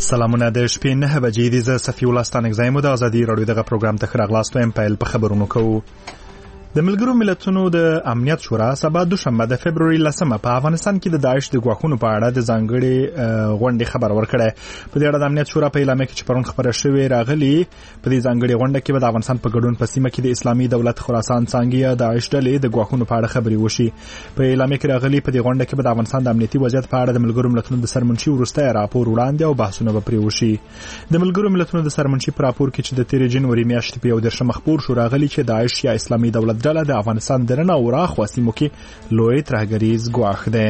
سلامونه د شپې 9 بجې دي. زه صفي الله ستانکزایم د ازادي رادیو دغه پروګرام ته راغلاستم. پیل په خبرونو کوو. د ملګرو ملتونو د امنیت شورا سبا دوشنبه د فبرवरी 10 په افغانستان کې د داعش د غواخونو په اړه د ځانګړي غونډې خبر ورکړه. په دې اړه د امنیت شورا په اعلامیه کې چې پرون خبره شوې راغلي، په دې ځانګړي غونډه کې د افغانستان په ګډون په سیمه کې د اسلامي دولت خراسان څنګه د داعش ډلې د غواخونو په اړه خبري وشي. په اعلامیه کې راغلي په دې غونډه کې د افغانستان د امنیتي وضعیت په اړه د ملګرو ملتونو د سرمنشي وروسته راپور وړاندې او بحثونه به پرې وشي. د ملګرو ملتونو د سرمنشي په راپور کې چې د 13 جنوري میاشتې په 11 مخبور شو راغلي چې داعش یا اسلامي دولت ډله د افغانستان درنه او راخوا سیمو کې لوی ترهګریز ګواښ دی.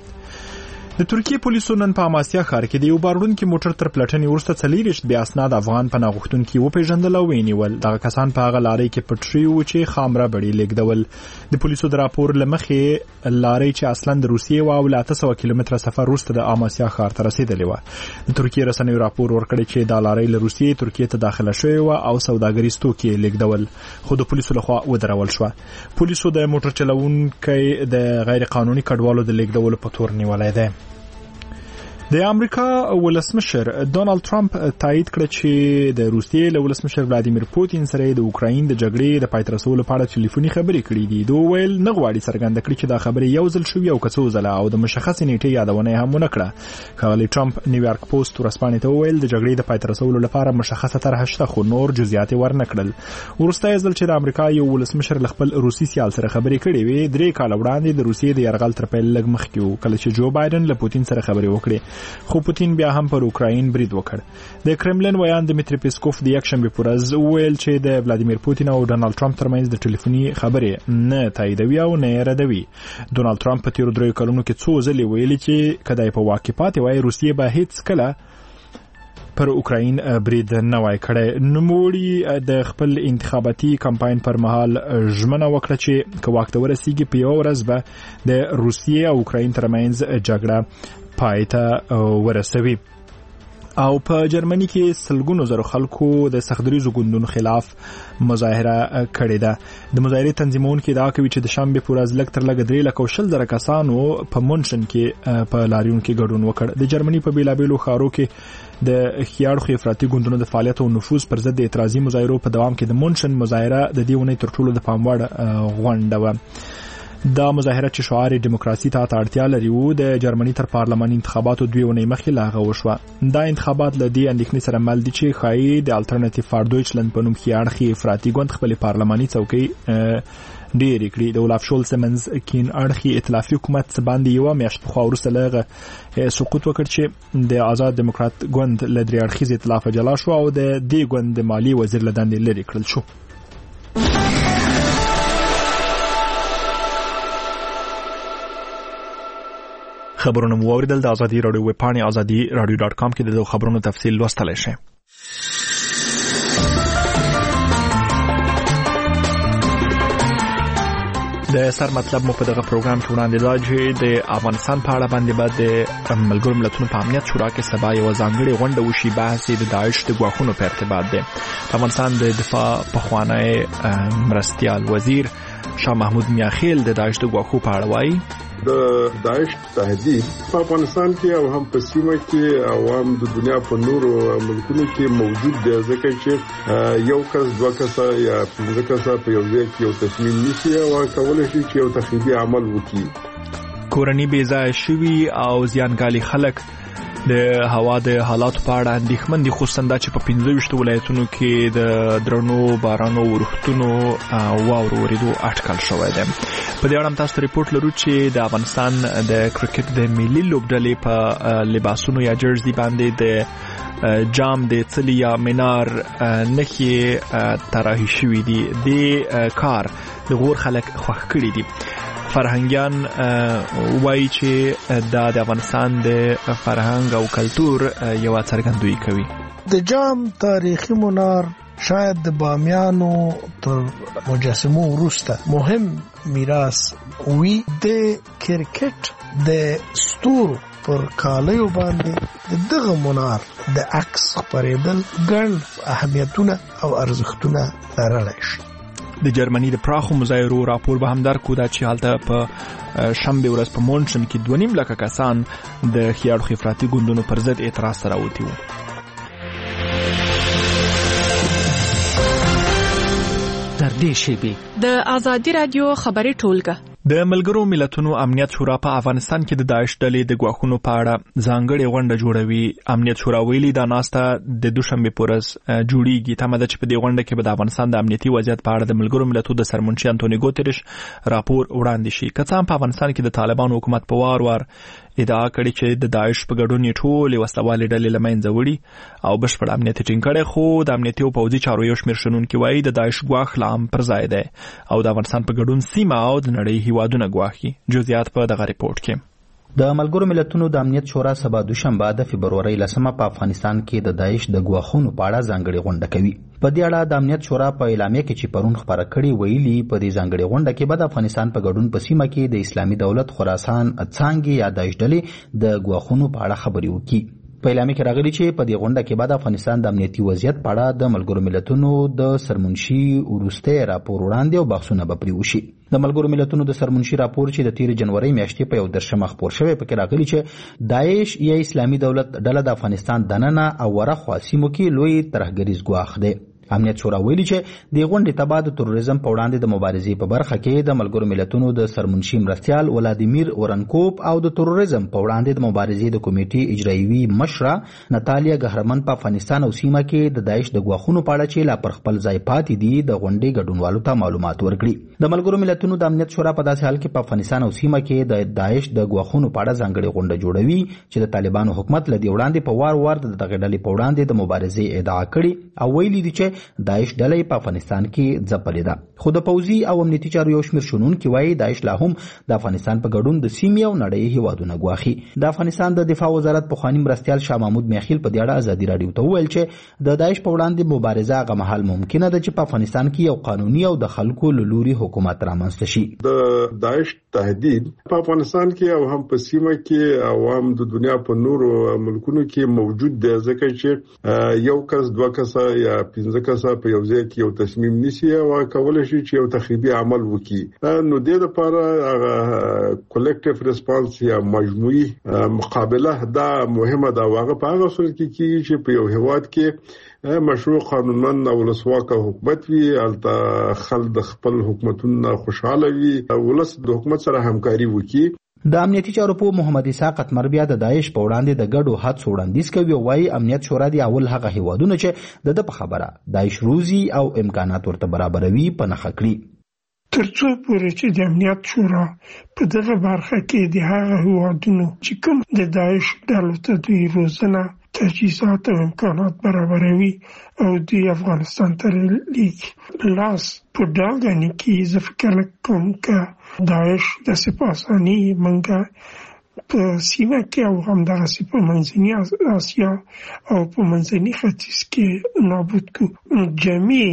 د ترکیه پولیسو نن په اماسیا ښار کې د یو باروړونکي موټر تر پلټنې وروسته 40 بیا اسناد افغان پناه غوښتونکي وپېژندل او ونیول. دغه کسان په هغه لارې کې پټ شوي وو چې خامره بړې لیږدول. د پولیسو د راپور له مخې لارې چې اصلا د روسیې و او 800 کیلومتره سفر وروسته د اماسیا ښار ته رسیدلې وه. د ترکیه رسنیو راپور ورکړی چې دا لارې له روسیې ترکیه ته داخله شوې وه او سوداګریز توکي لیږدول، خو د پولیسو لخوا ودرول شوه. پولیسو د موټر چلوونکي د غیر قانوني کډوالو د لیږدولو په تور نیولی دی. د امریکا ولسمشر ډونالد ټرمپ تایید کړ چې د روسیې له ولسمشر ولادیمیر پوتین سره د اوکراین د جګړې د پای ته رسولو په اړه ټلیفوني خبرې کړې دي. دوی ویل نه غواړي څرګنده کړي چې دا خبرې یو ځل شوې او کڅو ځله او د مشخص نیټې یادونه هم ونه کړه. ښاغلی ټرمپ نیویارک پوسټ ورسپانې ته ویل د جګړې د پای ته رسولو لپاره مشخصه طرحه شته، خو نور جزئیات ورنه کړل. وروسته ځل چې د امریکا یو ولسمشر خپل روسي سیال سره خبرې کړې وې 3 کال وړاندې د روسیې د یرغل تر پیل لږ مخکې و، کله چې جو بایدن له پوتین سره خبرې وکړې، خو پوتین بیا هم پر اوکراین برید وکړ. د کرملین ویان دمیتری پیسکوف د یکشنبه په ورځ ویل چې د ولادیمیر پوتین او ډونالد ټرمپ ترمنځ د ټلیفوني خبرې نه تاییدوي او نه ردوي. ډونالد ټرمپ په تیر 3 کلونو کې څو ځلې ویلي چې کدی په واقع پاتې وای روسیې به هیڅ کله پر اوکراین برید نه وای کړی. نوموړي د خپل انتخاباتي کمپاین پر مهال ژمنه وکړه چې که واک ته ورسیږي په یو ورځ به د روسیې او اوکراین ترمنځ جګړه پای ته ورسوي. او په جرمني کې سلګونو زره خلکو د سختدریزو ګوندونو خلاف مظاهره کړې ده. د مظاهرې تنظیمونکو ادعا کوي چې د شنبه په ورځ لږ تر لږه 3,000 کسانو په مونشن کې په لاریون کې ګډون وکړ. د جرمني په بیلابیلو ښارو کې د خيارخو افراطي ګوندونو د فعالیت او نفوذ پر ضد د اعتراضي مظاهرو په دوام کې د مونشن مظاهره د دې ونې تر ټولو د پام وړ غونډه و. دا مظاهره چې شعار دیموکراسي ته اړتیا لري وو د جرمني تر پارلماني انتخاباتو 2 ونې مخکې لاغه وشوه. دا انتخابات له دې اندېښنې سره مل دي چې ښایي د الټرناتیو فار دویچلند په نوم خيارخي افراطي ګوند خپل پارلماني څوکۍ ډېرې کړي. د اولاف شولز منز کین اړخي ائتلافي حکومت باندې یو میاشت په وروسته لغه سقوط وکړ چې د آزاد دیموکرات ګوند له درې اړخیز ائتلاف جلا شو او د دې ګوند مالی وزیر لدندې لري کړل شو. خبرونه مو اوریدل. د ازادي رادیو ویب پاڼې azadi.radio.com کې د خبرونو تفصیل لوستلی شئ. د سر مطلب مو په دغه پروګرام کې وړاندې دا چې د افغانستان په اړه باندې بعد د ملګرو ملتونو په امنیت شورا کې سبا یو ځانګړي غونډه وشي. بحث د داعش د غواخونو په ارتباط دی. افغانستان د دفاع پخوانی مرستیال وزیر شاه محمود میاخیل د داعش د غواخو په اړه وایي د داعش تهدید په افغانستان کې او هم په سیمه کې او هم د دنیا په نورو ملکونو کې موجود دی، ځکه چې یو کس 2 کس یا 5 کس په یو ځای کې یو تصمیم نیسي او کولای شي چې یو تخریبي عمل وکړي. کورنۍ بې ځایه شوي او زیانګالي خلک د هوا د حالاتو په اړه اندېښمن دي، خصوصا دا چې په 15 ولایتونو کې د درنو بارانو ورښتونو واورو ورېدو اټکل شوی دی. په دې اړه تاسو ریپورت لرو چې د افغانستان د کرکټ د ملي لوبډلې په لباسونو یا جرزي باندې د جام د څلی یا منار نښې طراحي شوي دي. د کار د غور خلک خوښ کړي دي. فرهنګیان وایي چې دا د افغانستان د فرهنګ او کلتور یو څرګندویي کوي. د جام تاریخي منار شاید د بامیانو تر مجسمو وروسته مهم میراث وي. د کرکټ د ستورو پر کالیو باندې دغه منار د عکس خپرېدل ګڼ اهمیتونه او ارزښتونه لرلی شي. د جرمني د پراخو مظاهرو راپور به هم درکو دا چې هلته په شنبه ورځ په مونشن کې 2.5 لک کسان د خيارخو افراطي ګوندونو پر ضد اعتراض سره وتی وو. نږدې شي. د آزادي رادیو خبري ټولګه. د ملګرو ملتونو امنیت شورا په افغانستان کې د داعش ډلې د ګواښونو په اړه ځانګړې غونډه جوړوي. امنیت شورا ویلي دا ناسته د دوشنبه په ورځ جوړیږي. تمه ده چې په دې غونډه کې به د افغانستان د امنیتي وضعیت په اړه د ملګرو ملتونو د سرمنشي انټونی ګوتریش راپور وړاندې شي. که څه هم په افغانستان کې د طالبانو حکومت په وار ادعا کړې چې د داعش په ګډون یې ټولې وسلوالې ډلې له منځه وړي او بشپړ امنیت ټینګ کړی، خو د امنیتي او پوځي چارو یو شمېر شنونکي وایي د داعش ګواښ لا هم پر ځای دی او د افغانستان په ګډون سیمه او د نړۍ هیوادونه ګواښي. جزئیات په دغه ریپورت کې. د ملګرو ملتونو د امنیت شورا سبا دوشنبه د فبرورۍ 10 په افغانستان کې د داعش د ګواښونو په اړه ځانګړې غونډه کوي. په دې اړه د امنیت شورا په اعلامیه کې چې پرون خبره کړې ویلي په دې ځانګړې غونډه کې به د افغانستان په ګډون په سیمه کې د اسلامي دولت خراسان څانګې یا داعش ډلې د ګواښونو په اړه خبرې وکړي. په اعلامیه کې راغلي چې په دې غونډه کې به د افغانستان د امنیتي وضعیت په اړه د ملګرو ملتونو د سرمنشي وروستی راپور وړاندې او بحثونه به پرې وشي. د ملګرو ملتونو د سرمنشي راپور چې د تیر جنوري میاشتې په 13 خپور شوی پکې راغلي چې داعش یا اسلامي دولت ډله د افغانستان دننه او ورخوا سیمو کې لوی ترهګریز ګواښ دی. امنیت شورا ویلي چې د غونډې تبع د تروریزم په وړاندې د مبارزې په برخه کې د ملګرو ملتونو د سرمنشي مرستیال ولادیمیر اورنکوپ او د تروریزم په وړاندې د مبارزې د کمیټې اجرایوي مشره ناتالیا ګهرمن په افغانستان او سیمه کې د داعش د ګواښونو په اړه چې لا پر خپل ځای پاتې دي د غونډې ګډونوالو ته معلومات ورکړي. د ملګرو ملتونو د امنیت شورا په داسې حال کې په افغانستان او سیمه کې د داعش د ګواښونو په اړه ځانګړې غونډه جوړوي چې د طالبانو حکومت له دې وړاندې په وار د دغه ډلې په وړاندې د مبارزې ادعا کړې او ویلي دي چې داعش ډلې په افغانستان کې ځپلې ده. خو د پوځي او امنیتي چارو یو شمېر شنونکي وایي داعش لا هم د افغانستان په ګډون د سیمې او نړۍ هیوادونه ګواښي. د افغانستان د دفاع وزارت پخواني مرستیال شاه محمود میخیل په دې اړه ازادي راډیو ته وویل چې د داعش په وړاندې مبارزه هغه مهال ممکنه ده چې په افغانستان کې یو قانوني او د خلکو له لوري حکومت رامنځته شي. د داعش تهدید په افغانستان کې او هم په سیمه کې او هم د دنیا په نورو ملکونو کې موجود دی، ځکه چې یو کس دوه کسه یا 15 کسه په یو ځای کې یو تصمیم نیسي او کولای شي چې یو تخریبي عمل وکړي. نو د دې لپاره کلیکټیو ریسپانس یا مجموعي مقابله دا مهمه ده. واغه په هغه صورت کې چې په یو هیواد کې مشروع قانونمند او ولسواکه حکومت وي، البته خلک خپل حکومتونه خوشاله وي، ولس د حکومت سره همکاري وکړي. د امنیتي چارو په محمد اسحاق اتمر بیا د داعش په وړاندې د ګډو هڅو وړاندیز کوي او وايي امنیت شورا دی اول هغه هیوادونه چې د په خبره داعش روزي او امکانات ورته برابروي په نخښه کړي. ترڅو پورې چې د امنیت شورا په دغه برخه کې د هغه هیوادونو چې کوم د داعش ډلو ته دوی روزنه تجهیزات او امکانات برابروي او د افغانستان ته لیږي لاس په ډاګانې کې زه فکر کوم که داعش د سپاسانی منګه په سیمه کې او همدغسې په منځني اسیا او په منځني ختیځ کې نابود کو. جمعي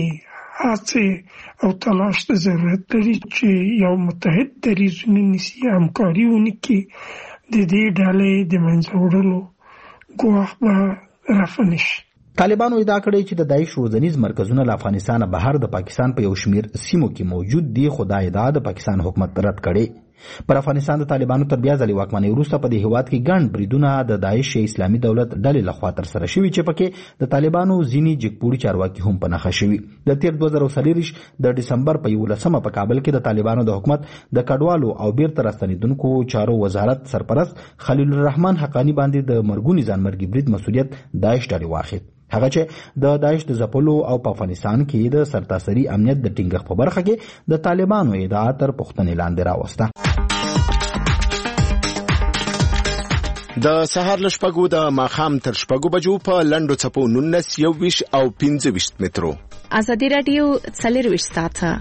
هڅې او تلاش ته ضرورت لري چې یو متحد دریځ ونیسي، همکاري وکړي، د دې ډلې د منځه وړلو ګواښ به رفع نشي. طالبانو ادعا کړې چې د داعش روزنیز مرکزونه له افغانستان بهر د پاکستان په یو شمېر سیمو کې موجود دي، خو دا ادعا د پاکستان حکومت رد کړې. پر افغانستان د طالبانو تر بیا ځلې واکمنۍ وروسته په دې هیواد کې ګڼ بریدونه د داعش اسلامي دولت ډلې لخوا ترسره شوي چې پکې د طالبانو ځینې جګپوړي چارواکي هم په نښه شوي. د تیر 2023 د ډسمبر په 11 په کابل کې د طالبانو د حکومت د کډوالو او بیرته راستنېدونکو چارو وزارت سرپرست خلیل الرحمن حقانی باندې د مرګوني ځانمرګي برید مسؤلیت داعش ډلې واخیست، هغه چې د داعش د ځپلو او په افغانستان کې د سرتاسري امنیت د ټینګښت په برخه کې د طالبانو ادعا تر پوښتنې لاندې راوسته. د سهار له شپږو د ماښام تر شپږو بجو په لنډو څپو 19 21 او 25 مترو. آزادي رادیو 40 ساعته.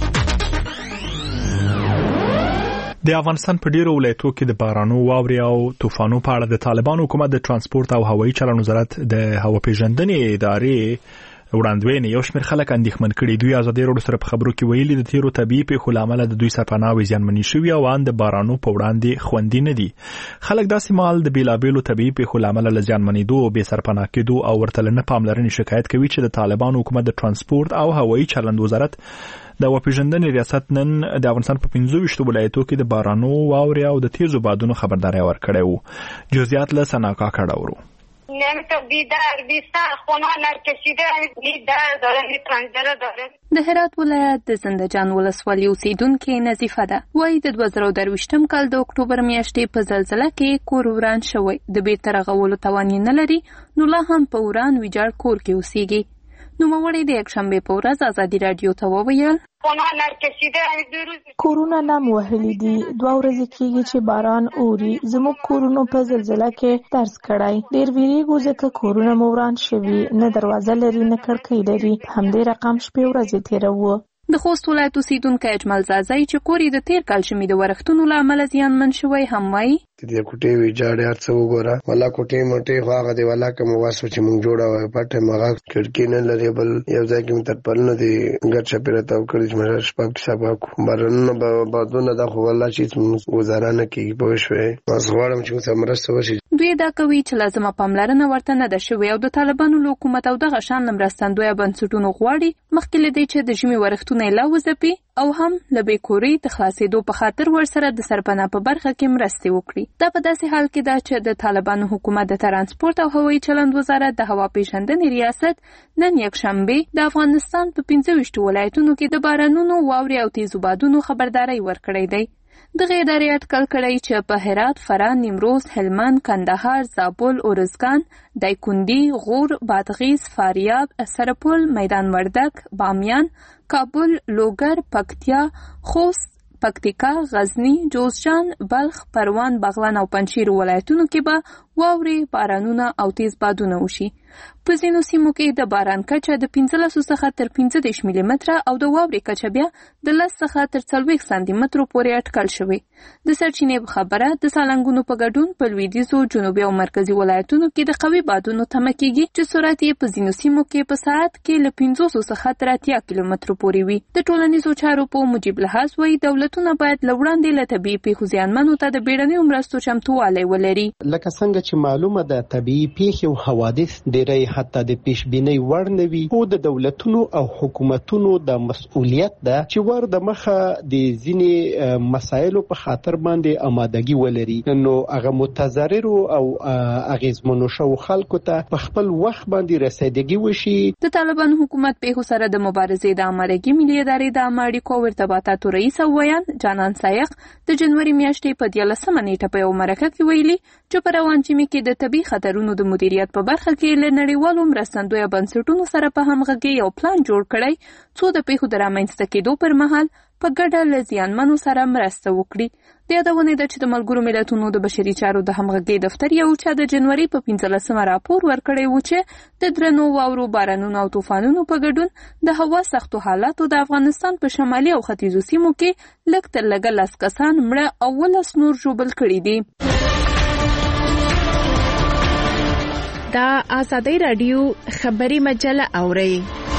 د افغانستان په ډیرو ولایتونو کې د بارانو، واورې او طوفانو په اړه د طالبانو حکومت د ترانسپورت او هوایي چلند وزارت د هوا پیژندنې ادارې وړاندوینې یو شمېر خلک اندېښمن کړي. دوی ازادي راډیو سره په خبرو کې ویلي د تیرو طبیعي پیښو له امله د دوی سرپناه زیانمنې شوي او ان د بارانو په وړاندې خوندي نه دي. خلک داسې مهال د بیلابیلو طبیعي پیښو له امله له زیانمنېدو او بې سرپناه کېدو او ورته له نه پاملرنې شکایت کوي چې د طالبانو حکومت د ترانسپورت او هوایي چلند وزارت د هواپیژندنې ریاست نن د افغانستان په 25 ولایتونو کې د بارانو، واورې او د تیزو بادونو خبرداري ورکړې وو. جزئیات له سناکا کړهورو. بیدر بیستر خونه نرکشیده بیدر داره پنجره داره. د هرات ولایت د زنده‌جان ولسوالۍ اوسیدونکې نظیفه ده وایي د 2023م کال د اکتوبر میاشتې په زلزله کې کور وران شوی د بیرته رغولو توان نه لري نو لا هم په وران ویجاړ کور کې اوسېږي. نوموړی د یکشنبې په ورځ ازادي راډیو ته وویل کورونه نم وهلي دي 2 ورځې کېږي چې باران اوري زموږ کورونو په زلزله کې درز کړی ډېر ویریږو ځکه کورونه مو وران شوي نه دروازه لري نه کړکۍ لري همدې رقم شپې ورځې تېروو. د خوست ولایت اوسیدونکی اجمل زازی چې کور یې د تیر کال ژمي د ورښتونو له امله زیانمن شوی هم وایي د کوټې ویجاړ هر څه وګوره ولا کوټې موټې خو هغه دی ولا کوم واسو چې مونږ جوړه وای پټه مغه کړکۍ نه لري بل یو ځای کې تر پلنه دی ګر چپیره تاو کړی چې مې شپږ حساب کو بارنه بادونه د خو والله چې گزاره نه کیږي په شوي بس غواړم چې مرسته وشي. دوی دا کوي چې لازمه پاملرنه ورته نه ده شوې او د طالبانو له حکومت او دغه شان مرستندوی بنسټونو غواړي مخکې له دې چې د ژمي ورښتونه یې لا وځپي او هم له بېکورۍ د خلاصېدو په خاطر ورسره د سرپناه په برخه کې مرستې وکړي. دا په داسې حال کې ده چې د طالبانو حکومت د ترانسپورت او هوایي چلند وزارت د هوا پیژندنې ریاست نن یکشنبې د افغانستان په 25 ولایتونو کې د بارانونو واورې او تیزو بادونو خبرداری ورکړی دی. دغه ادارې اټکل کړی چې په هرات، فراه، نیمروز، هلمند، کندهار، زابل، ارزګان، دایکنډي، غور، بادغیس، فاریاب، سرپل، میدان وردګ، بامیان، کابل، لوګر، پکتیا، خوست، پکتیکا، غزنی، جوزجان، بلخ، پروان، بغلان او پنجشیر ولایتونو کې به واورې، بارانونه او تیز بادونه وشي. په ځینو سیمو کې د باران کچه د 15 څخه تر 15 ملي متره او د واورې کچه بیا د 10 څخه تر 40 سانتي مترو پورې اټکل شوی. د سرچینې خبره د سالنګونو په ګډون په لویدیځو، جنوبي او مرکزي ولایتونو کې د قوي بادونو تمه کېږي چې سرعت یې په ځینو سیمو کې په ساعت کې له 500 څخه تر 80 کیلومترو پورې وي. د ټولنیزو چارو په موجب لحاظ وایي دولتونه باید له وړاندې له طبیعي پیښو زیانمنو ته د بیړنیو مرستو چمتووالی ولري. لکه څنګه چې معلومه ده طبیعي پیښې او حوادث ډېری حتی د پیشبینۍ وړ نه وي خو د دولتونو او حکومتونو د مسؤلیت ده چې ور د مخه د ځینې مسایلو په خاطر باندې آمادګي ولري نو هغه متضرر او اغیزمنو شو خلکو ته په خپل وخت باندې رسیدګي وشي. د طالبانو حکومت پیښو سره د مبارزې د امریکای ملي ادارې د اړیکو او ارتباطاتو رئیس او ویان جانان سایق د جنوري میاشتې په 13 نیټه په یو مرکه کې ویلي چې په روان ژمي کې د طبي خطرونو د مدیریت په برخه کې له نړیوالو مرستندوی بنسټونو سره په همغږي یو پلان جوړ کړی څو د پیښو د رامنځته کېدو پر مهال په ګډه له زیانمنو سره مرسته وکړي. د یادونې ده چې د ملګرو ملتونو د بشري چارو د همغږۍ دفتر یو چا د جنوري په 15 راپور ورکړی و چې د درنو واورو، بارانونو او طوفانونو په ګډون د هوا سختو حالاتو د افغانستان په شمالي او ختیځو سیمو کې لږ تر لږه 10 کسان مړه او 19 نور ژوبل کړي دي. دا ازادي راډیو خبري مجله اوري.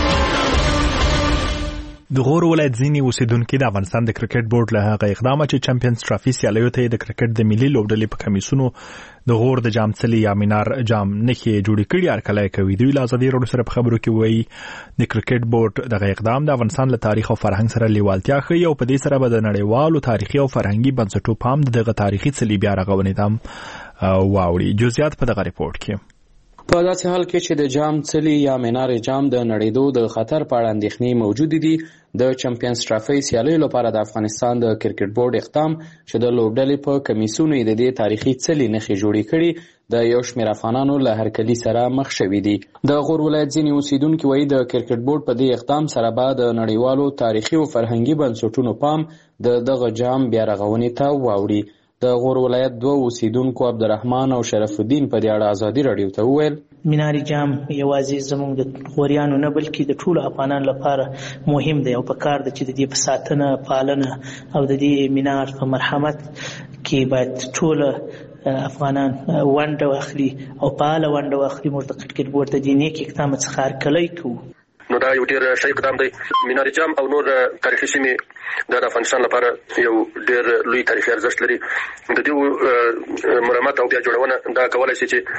د غور ولایت ځینې اوسیدونکو د افغانستان د کرکټ بورډ له هغه اقدام چې چمپیونز ټرافي سیالیو ته د کرکټ د ملي لوبډلې په کمیسونو د غور د جام څلي یا مینار جام نخي جوړی کړي ارکلای کوي. دوی له ازادي راډیو سره په خبرو کې وایي د کرکټ بورډ دغه اقدام د افغانستان له تاریخ او فرهنګ سره لیوالتیا ښیي او په دې سره به د نړیوالو تاریخي او فرهنګي بنسټونو پام دغه تاریخي څلي بیا رغونې ته واوړي. جزئیات په دغه ریپورت کې. په داسې حال کې چې د جام څلي یا مینار جام د نړیدو د خطر په اړه اندېښنې موجود دي د چمپیونز ټرافي سیالیو لپاره د افغانستان د کرکټ بورډ اقدام چې د لوبډلې په کمیسونو د دې تاریخي څلي نښې جوړې کړي د یو شمېر افغانانو له هرکلي سره مخ شوي دي. د غور ولایت ځینې اوسیدونکي وایي د کرکټ بورډ په دې اقدام سره به د نړیوالو تاریخي او فرهنګي بنسټونو پام د دغه جام بیا رغونې ته واوړي. د غور ولایت 2 اوسیدونکو عبدالرحمن او شرف الدین په دې اړه ازادي راډیو ته وویل مینار جام یوازې زموږ د غوریانو نه بلکې د ټولو افغانانو لپاره مهم دی او په کار ده چې د دې په ساتنه، پالنه او د دې مینار په مرحمت کې باید ټول افغانان ونډه واخلي او فعاله ونډه واخلي. موږ د کرکټ بورډ د دې نیک اقدام څخه هرکلی کوو. نو دا یو ډیر ښه اقدام دی. مینار جام او نور تاریخي سیمې د افغانستان لپاره یو ډیر لوی تاریخي ارزښت لري. د دې مرمت او بیا جوړونه دا کولای شي چې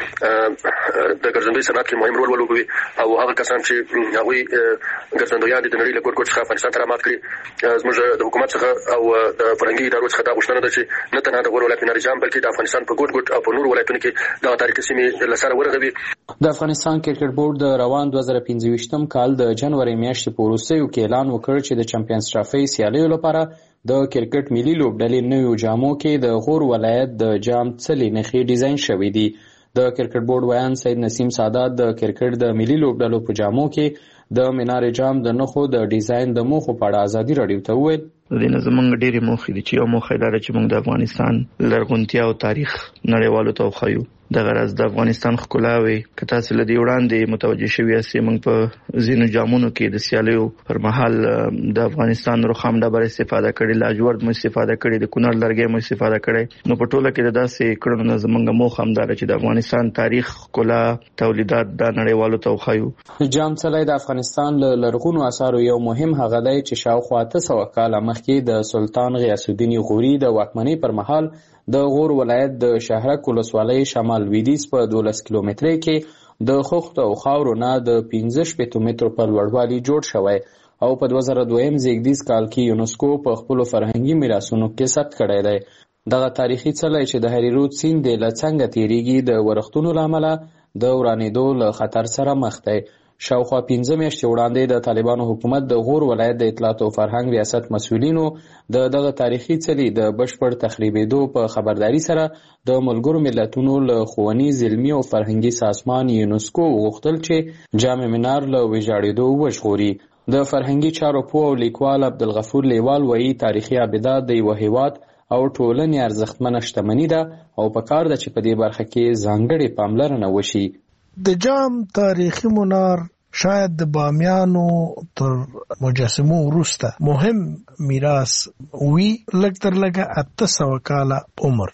د ګرځندوی صنعت کې مهم رول ولوبوي او هغه کسان چې هغوی ګرځندویان دي د نړۍ له ګوټ ګوټ څخه افغانستان ته رامات کړي، زموږ د حکومت څخه او د فرهنګي ادارو څخه دا غوښتنه ده چې نه تنها د غور ولایت مینار جام بلکې د افغانستان په ګوټ ګوټ او په نورو ولایتونو کې دغه تاریخي سیمې له سره ورغوي. د افغانستان کرکټ بورډ د روان 2025م کال د جنوري میاشتې په وروستیو کې اعلان وکړ چې د چمپیونز ټرافي سیالیو لپاره د کرکټ ملي لوبډلې نویو جامو کې د غور ولایت د جام څلې نښې ډیزاین شوې دي. د کرکټ بورډ ویان سید نسیم سادات د کرکټ د ملي لوبډلو په جامو کې د مینار جام د نښو د ډیزاین د موخو په اړه ازادي راډیو ته وویل. د دې زمونږ ډېرې موخې دي چې یو موخه دا ده چې موږ د افغانستان لرغونتیا او تاریخ نړیوالو ته وښیو. دغه راز د افغانستان ښکلاوي که تاسو له دې وړاندې متوجه شوي یاستئ، موږ په ځینو جامونو کې د سیالیو پر مهال د افغانستان رخام ډبرې استفاده کړې، لاجورد مو استفاده کړې، د کونړ لرګی مو استفاده کړی. نو په ټوله کې د داسې کړنو نه زمونږ موخه همدا ده چې د افغانستان تاریخ، ښکلا، تولیدات د نړیوالو ته وښیو. جام څلی د افغانستان له لرغونو اثارو یو مهم هغه دی چې شاوخوا 800 کاله مخکې د سلطان غیاث الدین غوري د واکمنۍ پر مهال د غور ولایت د شهرک ولسوالۍ شمال لویدیځ په 12 کیلومترۍ کې د خښتو او خاورو نه د 15 مترو په لوړوالي جوړ شوی او په 2002 زیږدیز کال کې یونسکو په خپل فرهنګي میراثونو کې ثبت کړی دی. دغه تاریخي څلی چې د هریرود سیند د لڅنګه تیریږي د ورښتونو له امله د ورانېدو له خطر سره مخ دی. شاوخوا 15 میاشتې وړاندې د طالبانو حکومت د غور ولایت د اطلاعات او فرهنګ ریاست مسؤلینو دغه تاریخي څلي د بشپړ تخریبېدو په خبرداري سره د ملګرو ملتونو له ښوونیز، علمي او فرهنګي سازمان یونسکو وغوښتل چې جام مینار له ویجاړېدو وژغوري. د فرهنګي چارو پوه او لیکوال عبدالغفور لیوال وایي تاریخي ابدات د یو هیواد او ټولنې ارزښتمنه شتمني ده او پکار ده چې په دې برخه کې ځانګړې پاملرنه وشي. د جام تاریخي منار شاید د بامیانو تر مجسمو وروسته مهم میراث وی، لږ تر لږه 800 کاله عمر.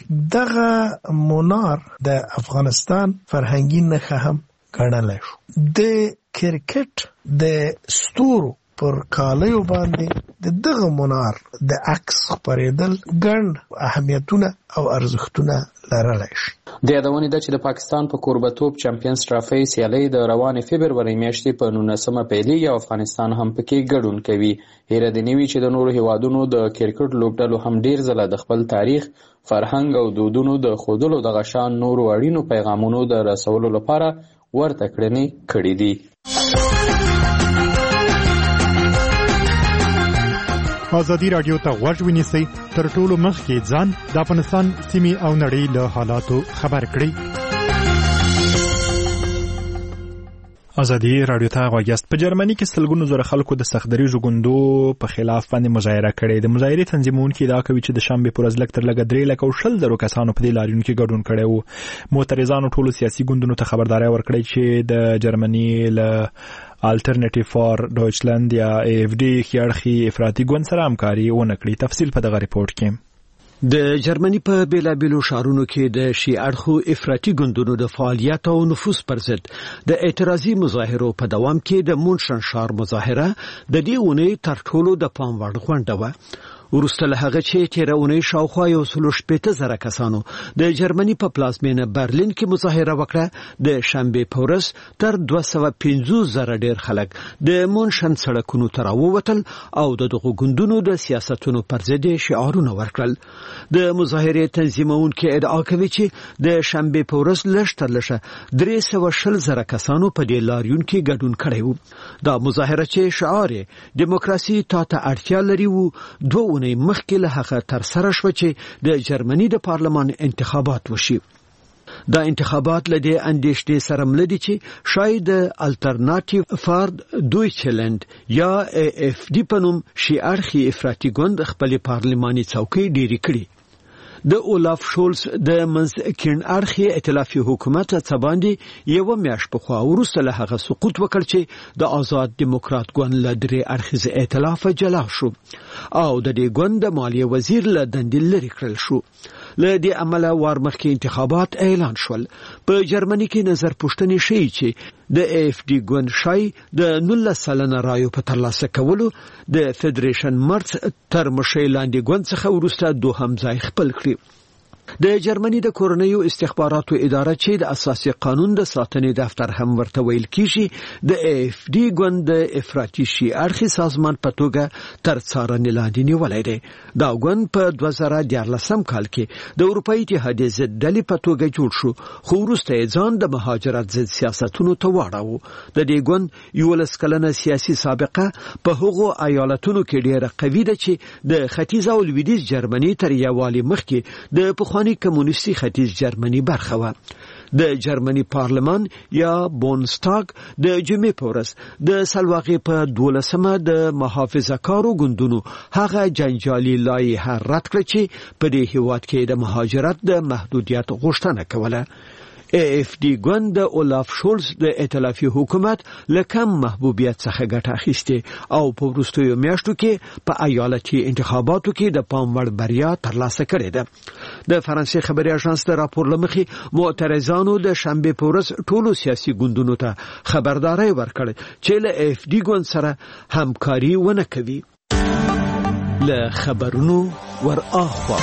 دغه منار د افغانستان فرهنګي نښه هم ګڼلی شو. د کرکټ د ستورو پر کالیو باندې دغه منار د عکس خپرېدل ګڼ اهمیتونه او ارزښتونه لرلی شي. د یادونې ده چې د پاکستان په کوربتوب چمپیونز ټرافي سیالۍ د روانې فبرورۍ میاشتې په 19 پیلېږي او افغانستان هم پکې ګډون کوي. هیره دې نه وي چې د نورو هیوادونو د کرکټ لوبډلو هم ډېر ځله د خپل تاریخ، فرهنګ او دودونو د ښودلو دغه شان نورو اړینو پیغامونو د رسولو لپاره ورته کړنې کړې دي. ازادي راډیو ته غوږ ونیسئ، تر ټولو مخکې ځان د افغانستان سیمې او نړۍ له حالاتو خبر کړئ. ازادي راډیو ته غوږ یاست. په جرمني کې سلګونو زره خلکو د سختدریجو ګوندو په خلاف باندې مظاهره کړې. د مظاهرې تنظیمونکي ادعا کوي چې د شنبې پر ورځ لږ تر لږه 3,20,000 کسانو په دې لاریون کې ګډون کړی وو. معترضانو ټولو سیاسي ګوندونو ته خبرداری ورکړی چې د جرمني له الټرنیټیو فار ډویچلند یا AfD خیاړخي افراطي ګوند سره همکاري ونه کړي. تفصیل په دغه ریپورت کې. د جرمني په بیلابیلو شهرونو کې د شیعه اړخو افراطي ګوندونو د فعالیت او نفوذ پر ضد د اعتراضي مظاهرو په دوام کې د مونشن شهر مظاهره د دې اونۍ تر ټولو د پام وړ غونډه وه. وروسته له هغه چې تیره اونۍ شاوخوا 160,000 کسانو د جرمني په پلازمینه برلین کې مظاهره وکړه، د شنبې په ورځ تر 250,000 ډیر خلک د مونشن سړکونو ته راووتل او دغه ګوندونو د سیاستونو پر ضد شعارونه ورکړل. د مظاهرې تنظیمونکي ادعا کوي چې د شنبې په ورځ لږ تر لږه 320,000 کسانو په دې لاریون کې ګډون کړی وو. دا مظاهره چې شعار دیموکراسي ته اړتیا لري وو، دوه مخکې له هغه تر سره شو چې د جرمني د پارلمان انتخابات وشي. دا انتخابات لدې اندېښنې سره ملدي چې شاید الټرناتیو فار دویچلند یا AfD په نوم شیعه اړخي افراطي ګوند خپل پارلماني څوکۍ ډېرې کړې. د اولاف شولز د منځکین اړخي ائتلافي حکومت څخه باندې یو میاشت په خوا وروسته له هغه سقوط وکړ چې د آزاد دیموکرات ګوند له درې اړخیز ائتلاف جلا شو او د دې ګوند د مالیې وزیر له دندې لرې کړل شو. له دې عمله وارمخکې انتخابات اعلان شول. په جرمني کې نظر پوښتنې شي چې د AfD ګوند شای د 19 سلنه رایو په ترلاسه کولو د فدریشن مرز تر مشۍ لاندې ګوند څخه وروسته دوهم ځای خپل کړی. د جرمني د کورنیو استخباراتو اداره چې د اساسي قانون د ساتنې دفتر هم ورته ویل کیږي د AfD ګوند د افراطي شیعه اړخي سازمان په توګه تر څارنې لاندې نیولای دی. دا ګوند په 2014 کال کې د اروپایي اتحادیې ضد ډلې په توګه جوړ شو، خو وروسته یې ځان د مهاجرت ضد سیاستونو ته واړاوه. د دې ګوند 11 کلنه سیاسي سابقه په هغو ایالتونو کې ډیره قوي ده چې د ختیځ او لویدیځ جرمني تر یووالي مخکې د پخواني کمونیستي ختیځ جرمني برخه وه. د جرمني پارلمان یا بونستاګ د جمعې په ورځ د سلواغې په 12مه د محافظه‌کارو ګوندونو هغه جنجالي لایحه رد کړه چې په دې هیواد کې د مهاجرت د محدودیت غوښتنه کوله. AfD ګوند د اولاف شولز د ائتلافي حکومت له کم محبوبیت څخه ګټه اخیسته او په وروستیو میاشتو کې په ایالتي انتخاباتو کې د پام وړ بریا ترلاسه کړې ده. د فرانسې خبري اژانس د راپور لمخې معترضانو د شنبه په ورځ ټولو سیاسي ګوندونو ته خبرداري ورکړه چې له AfD ګوند سره همکاري ونه کوي. له خبرونو ور اخوا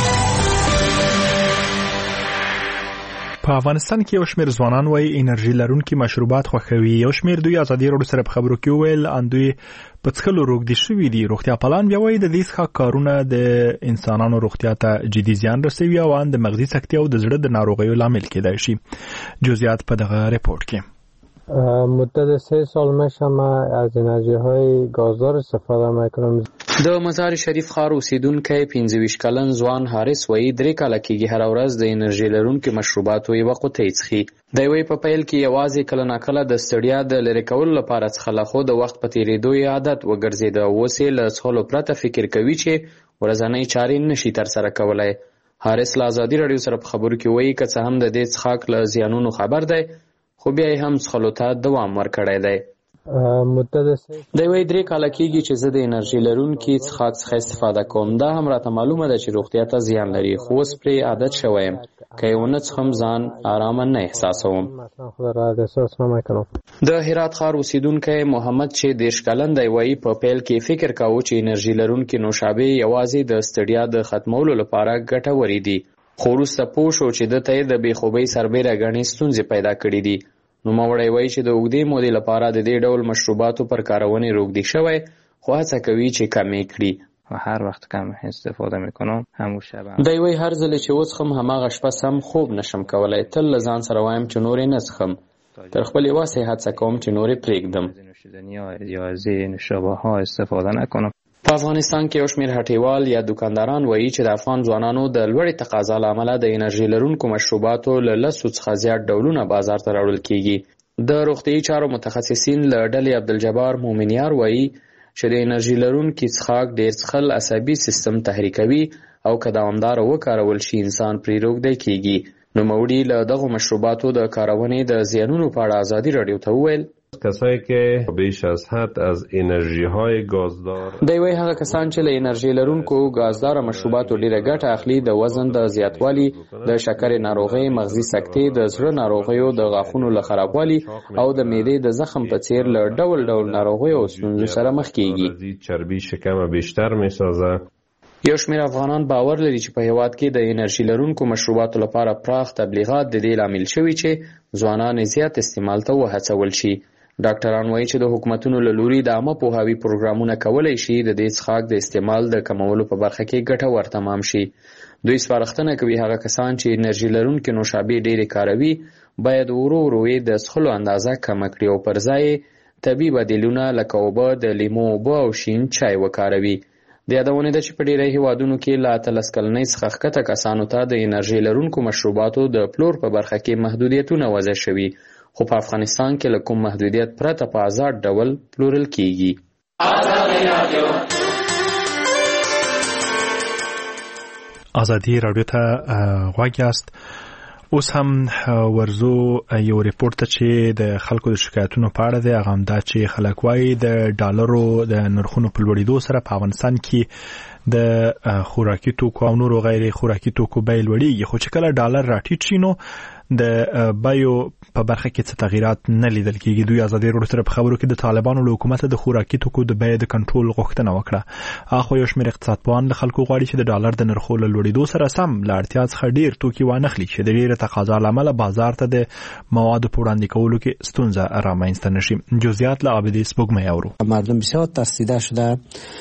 په افغانستان کې یو شمېر ځوانان وايي انرژي لرونکي مشروبات خوښوي. یو شمېر دوی ازادي راډیو سره په خبرو کې وویل اندوی په څښلو روږدي شوي دي. روغتیا پالان بیا وايي د دې څښاک کارونه د انسانانو روغتیا ته جدي زیان رسوي او ان د مغزي سکتې او د زړه د ناروغیو لامل کېدای شي. جزئیات په دغه ریپورت کې. مدت 3 سال میشه من از انرژی های گازدار استفاده میکنم. د مزار شریف ښار اوسیدونکی 25 کلن ځوان حارث وایي 3 کاله کېږي هره ورځ د انرژي لرونکو مشروباتو یوه قوطۍ څښي. دی وایي په پیل کې یوازې کله ناکله د ستړیا د لرې کولو لپاره څښله، خو د وخت په تېرېدو یې عادت وګرځېده. اوس یې له څښلو پرته فکر کوي چې ورځنۍ چارې نشي ترسره کولی. حارث له ازادي راډیو سره په خبرو کې وایي که څه هم د دې څښاک له زیانونو خبر دی، خو بیا یې هم څښلو ته دوام ورکړی دی. دی وایي 3 کاله کېږي چې زه د انرژي لرونکي څښاک څخه استفاده کوم. دا هم راته معلومه ده چې روغتیا ته زیان لري، خو اوس پرې عادت شوی یم. که یې ونه څښم ځان ارامه نه احساسوم. د هرات ښار اوسیدونکی محمد چې 30 کلن دی وایي په پیل کې فکر کاوه چې انرژي لرونکي نوشابې یوازې د ستړیا د ختمولو لپاره ګټورې دي، خو وروسته پوه شو چې دته یې د بېخوبۍ سربېره ګڼې ستونزې پیدا کړې دي. نوموړی وایي چې د اوږدې مودې لپاره د دې ډول مشروباتو پر کارونې روږدي شوی، خو هڅه کوي چې کم یې کړي. هر وقت کم استفاده میکنم همون شب. دی وایي هر ځل چې وڅښم هماغه شپه سم خوب نشم کولی. تل له ځان سره وایم چې نورې نه څښم، تر خپلې وسې هڅه کوم چې نورې پرېږدم. یا از نوشابه ها استفاده نکنم. په افغانستان کې یو شمېر هټیوال یا دکانداران وایي چې د افغان ځوانانو د لوړې تقاضا له امله د انرژي لرونکو مشروباتو له 10 څخه زیات ډولونه بازار ته راوړل کېږي. د روغتیایي چارو متخصصین له ډلې عبدالجبار مومنیار وایي چې د انرژي لرونکي څښاک ډېر څښل عصبي سیستم تحریکوي او که دوامداره وکارول شي انسان پرې روږدی کېږي. نوموړي له دغو مشروباتو د کارونې د زیانونو په اړه ازادي راډیو ته وویل کسایی که بیش از حد از انرژی های گازدار دی وایي هغه کسان چې له انرژي لرونکو گازدار مشروباتو ډیره ګټه اخلي د وزن د زیاتوالي، د شکرې ناروغۍ، مغزي سکتې، د زړه ناروغیو، د غاښونو له خرابوالي او د معدې د زخم په څیر له ډول ډول ناروغیو او ستونزو سره مخ کیږي. چربی شکم بیشتر میسازه. یو شمېر افغانان باور لري چې په هیواد کې د انرژي لرونکو مشروباتو لپاره پراخ تبلیغات د دې لامل شوي چې ځوانان زیات استعمال ته وهڅول شي. ډاکټران وایي چې د حکومتونو له لوري د عامه پوهاوي پروګرامونه کولی شي د دې څښاک د استعمال د کمولو په برخه کې ګټور تمام شي. دوی سپارښتنه کوي هغه کسان چې انرژي لرونکي نوشابې ډېرې کاروي باید ورو ورو یې د څښلو اندازه کمه کړي او پر ځای یې طبیعي بدیلونه لکه اوبه، د لیمو اوبه او شین چای وکاروي. د یادونې ده چې په ډېری هیوادونو کې له 13 کلنۍ څخه ښکته کسانو ته د انرژي لرونکو مشروباتو د پلور په برخه کې محدودیتونه وضع شوي، خو په افغانستان کې له کوم محدودیت پرته په آزاد ډول پلورل کیږي. ازادي راډیو ته غوږ یاست. اوس هم ورزو یو ریپورت چې د خلکو د شکایتونو په اړه دی. هغه هم دا چې خلک وایي د ډالرو د نرخونو په لوړېدو سره په افغانستان کې د خوراکي توکو او نورو غیر خوراکي توکو بیې لوړیږي، خو چې کله ډالر راټیټ شي نو د بیو په برخه کې څه تغیرات نه لیدل کېږي. دوی ازادي راډیو سره په خبرو کې د طالبانو له حکومت د خوراکي توکو د بیې د کنټرول غوښتنه وکړه. اخو یو شمېر اقتصادپوهان له خلکو غواړي چې د ډالر د نرخو له لوړېدو سره سم له اړتیا څخه ډېر توکي وانخلي چې د ډېرې تقاضا له امله بازار ته د موادو په وړاندې کولو کې ستونزه رامنځته نشي. جزئیات له عابدی سپوږمۍ اورو. مردم بسیار ترسیده شده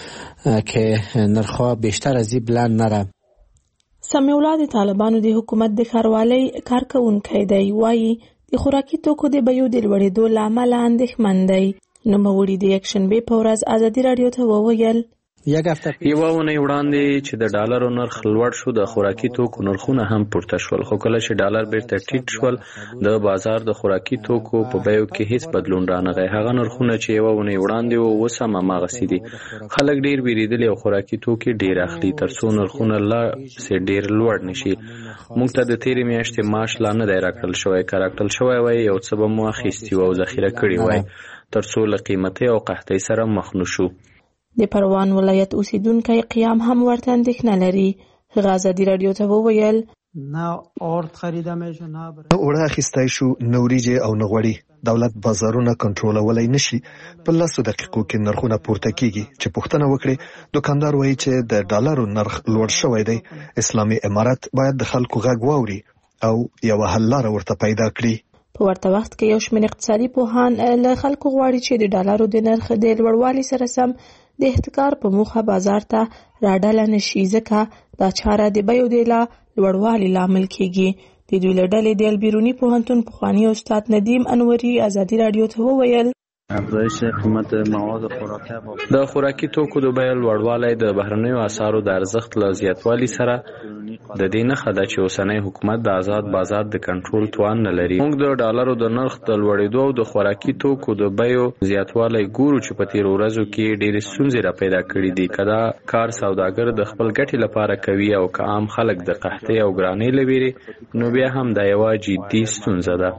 که نرخ‌ها بیشتر از این بلند نره. سمیع الله د طالبانو د حکومت د ښاروالۍ کارکوونکی دی، وایي د خوراکي توکو د بیو د لوړېدو له امله اندېښمن دی. نوموړي د یکشنبې په ورځ ازادي راډیو ته وویل یوه اونۍ وړاندې چې د ډالرو نرخ لوړ شو د خوراکي توکو نرخونه هم پورته شول، خو کله چې ډالر بیرته ټیټ شول د بازار د خوراکي توکو په بیو کې هیڅ بدلون رانغی. هغه نرخونه چې یوه اونۍ وړاندې وو اوس هم هماغسې دي. خلک ډېر ویرېدلي او خوراکي توکي ډېر اخلي ترڅو نرخونه لا ډېر لوړ نشي. موږ ته د تېرې میاشتې معاش لا نه دی راکړل شوی، که راکړل شوی وای یو څه به مو اخیستي وو او ذخیره کړي وای ترڅو له قیمتۍ او قحطۍ سره مخ نشو. د پروان ولایت اوسیدونکی قیام هم ورته اندېښنه لري. هغه ازادي راډیو ته وویل نه ارد خریده میشه نه اوړه اخیستی شو نه وریجې او نه غوړي. دولت بازارونه کنټرولولی نشي. په 10 دقیقو کې نرخونه پورته کیږي. چې پوښتنه وکړي دکاندار وایي چې د ډالرو نرخ لوړ شوی دی. اسلامي امارت باید د خلکو غږ واوري او یو حل لاره ورته پیدا کړي. په ورته وخت کې یو شمېر اقتصادي پوهان له خلکو غواړي چې د ډالرو د نرخ د لوړوالي سره سم د احتکار په موخه بازار ته راډله نشي، ځکه دا چاره د بیو د لوړوالي لامل کیږي. د دوی له ډلې د البیروني پوهنتون پخواني استاد ندیم انوري ازادي راډیو ته وویل افزایش قیمت مواد خوراکي د خوراکي توکو د بیو لوړوالی د بهرنیو اسعارو د ارزښت له زیاتوالي سره د دې نښه ده چې اوسنی حکومت د آزاد بازار د کنټرول توان نه لري. موږ د ډالرو د نرخ د لوړېدو او د خوراکي توکو د بیو زیاتوالی ګورو چې په تیرو ورځو کې ډېرې ستونزې را پیدا کړي دي. که دا کار سوداګر د خپل ګټې لپاره کوي او که عام خلک د قحطۍ او ګرانۍ له ویرې، نو بیا هم دا یوه جدي ستونزه ده.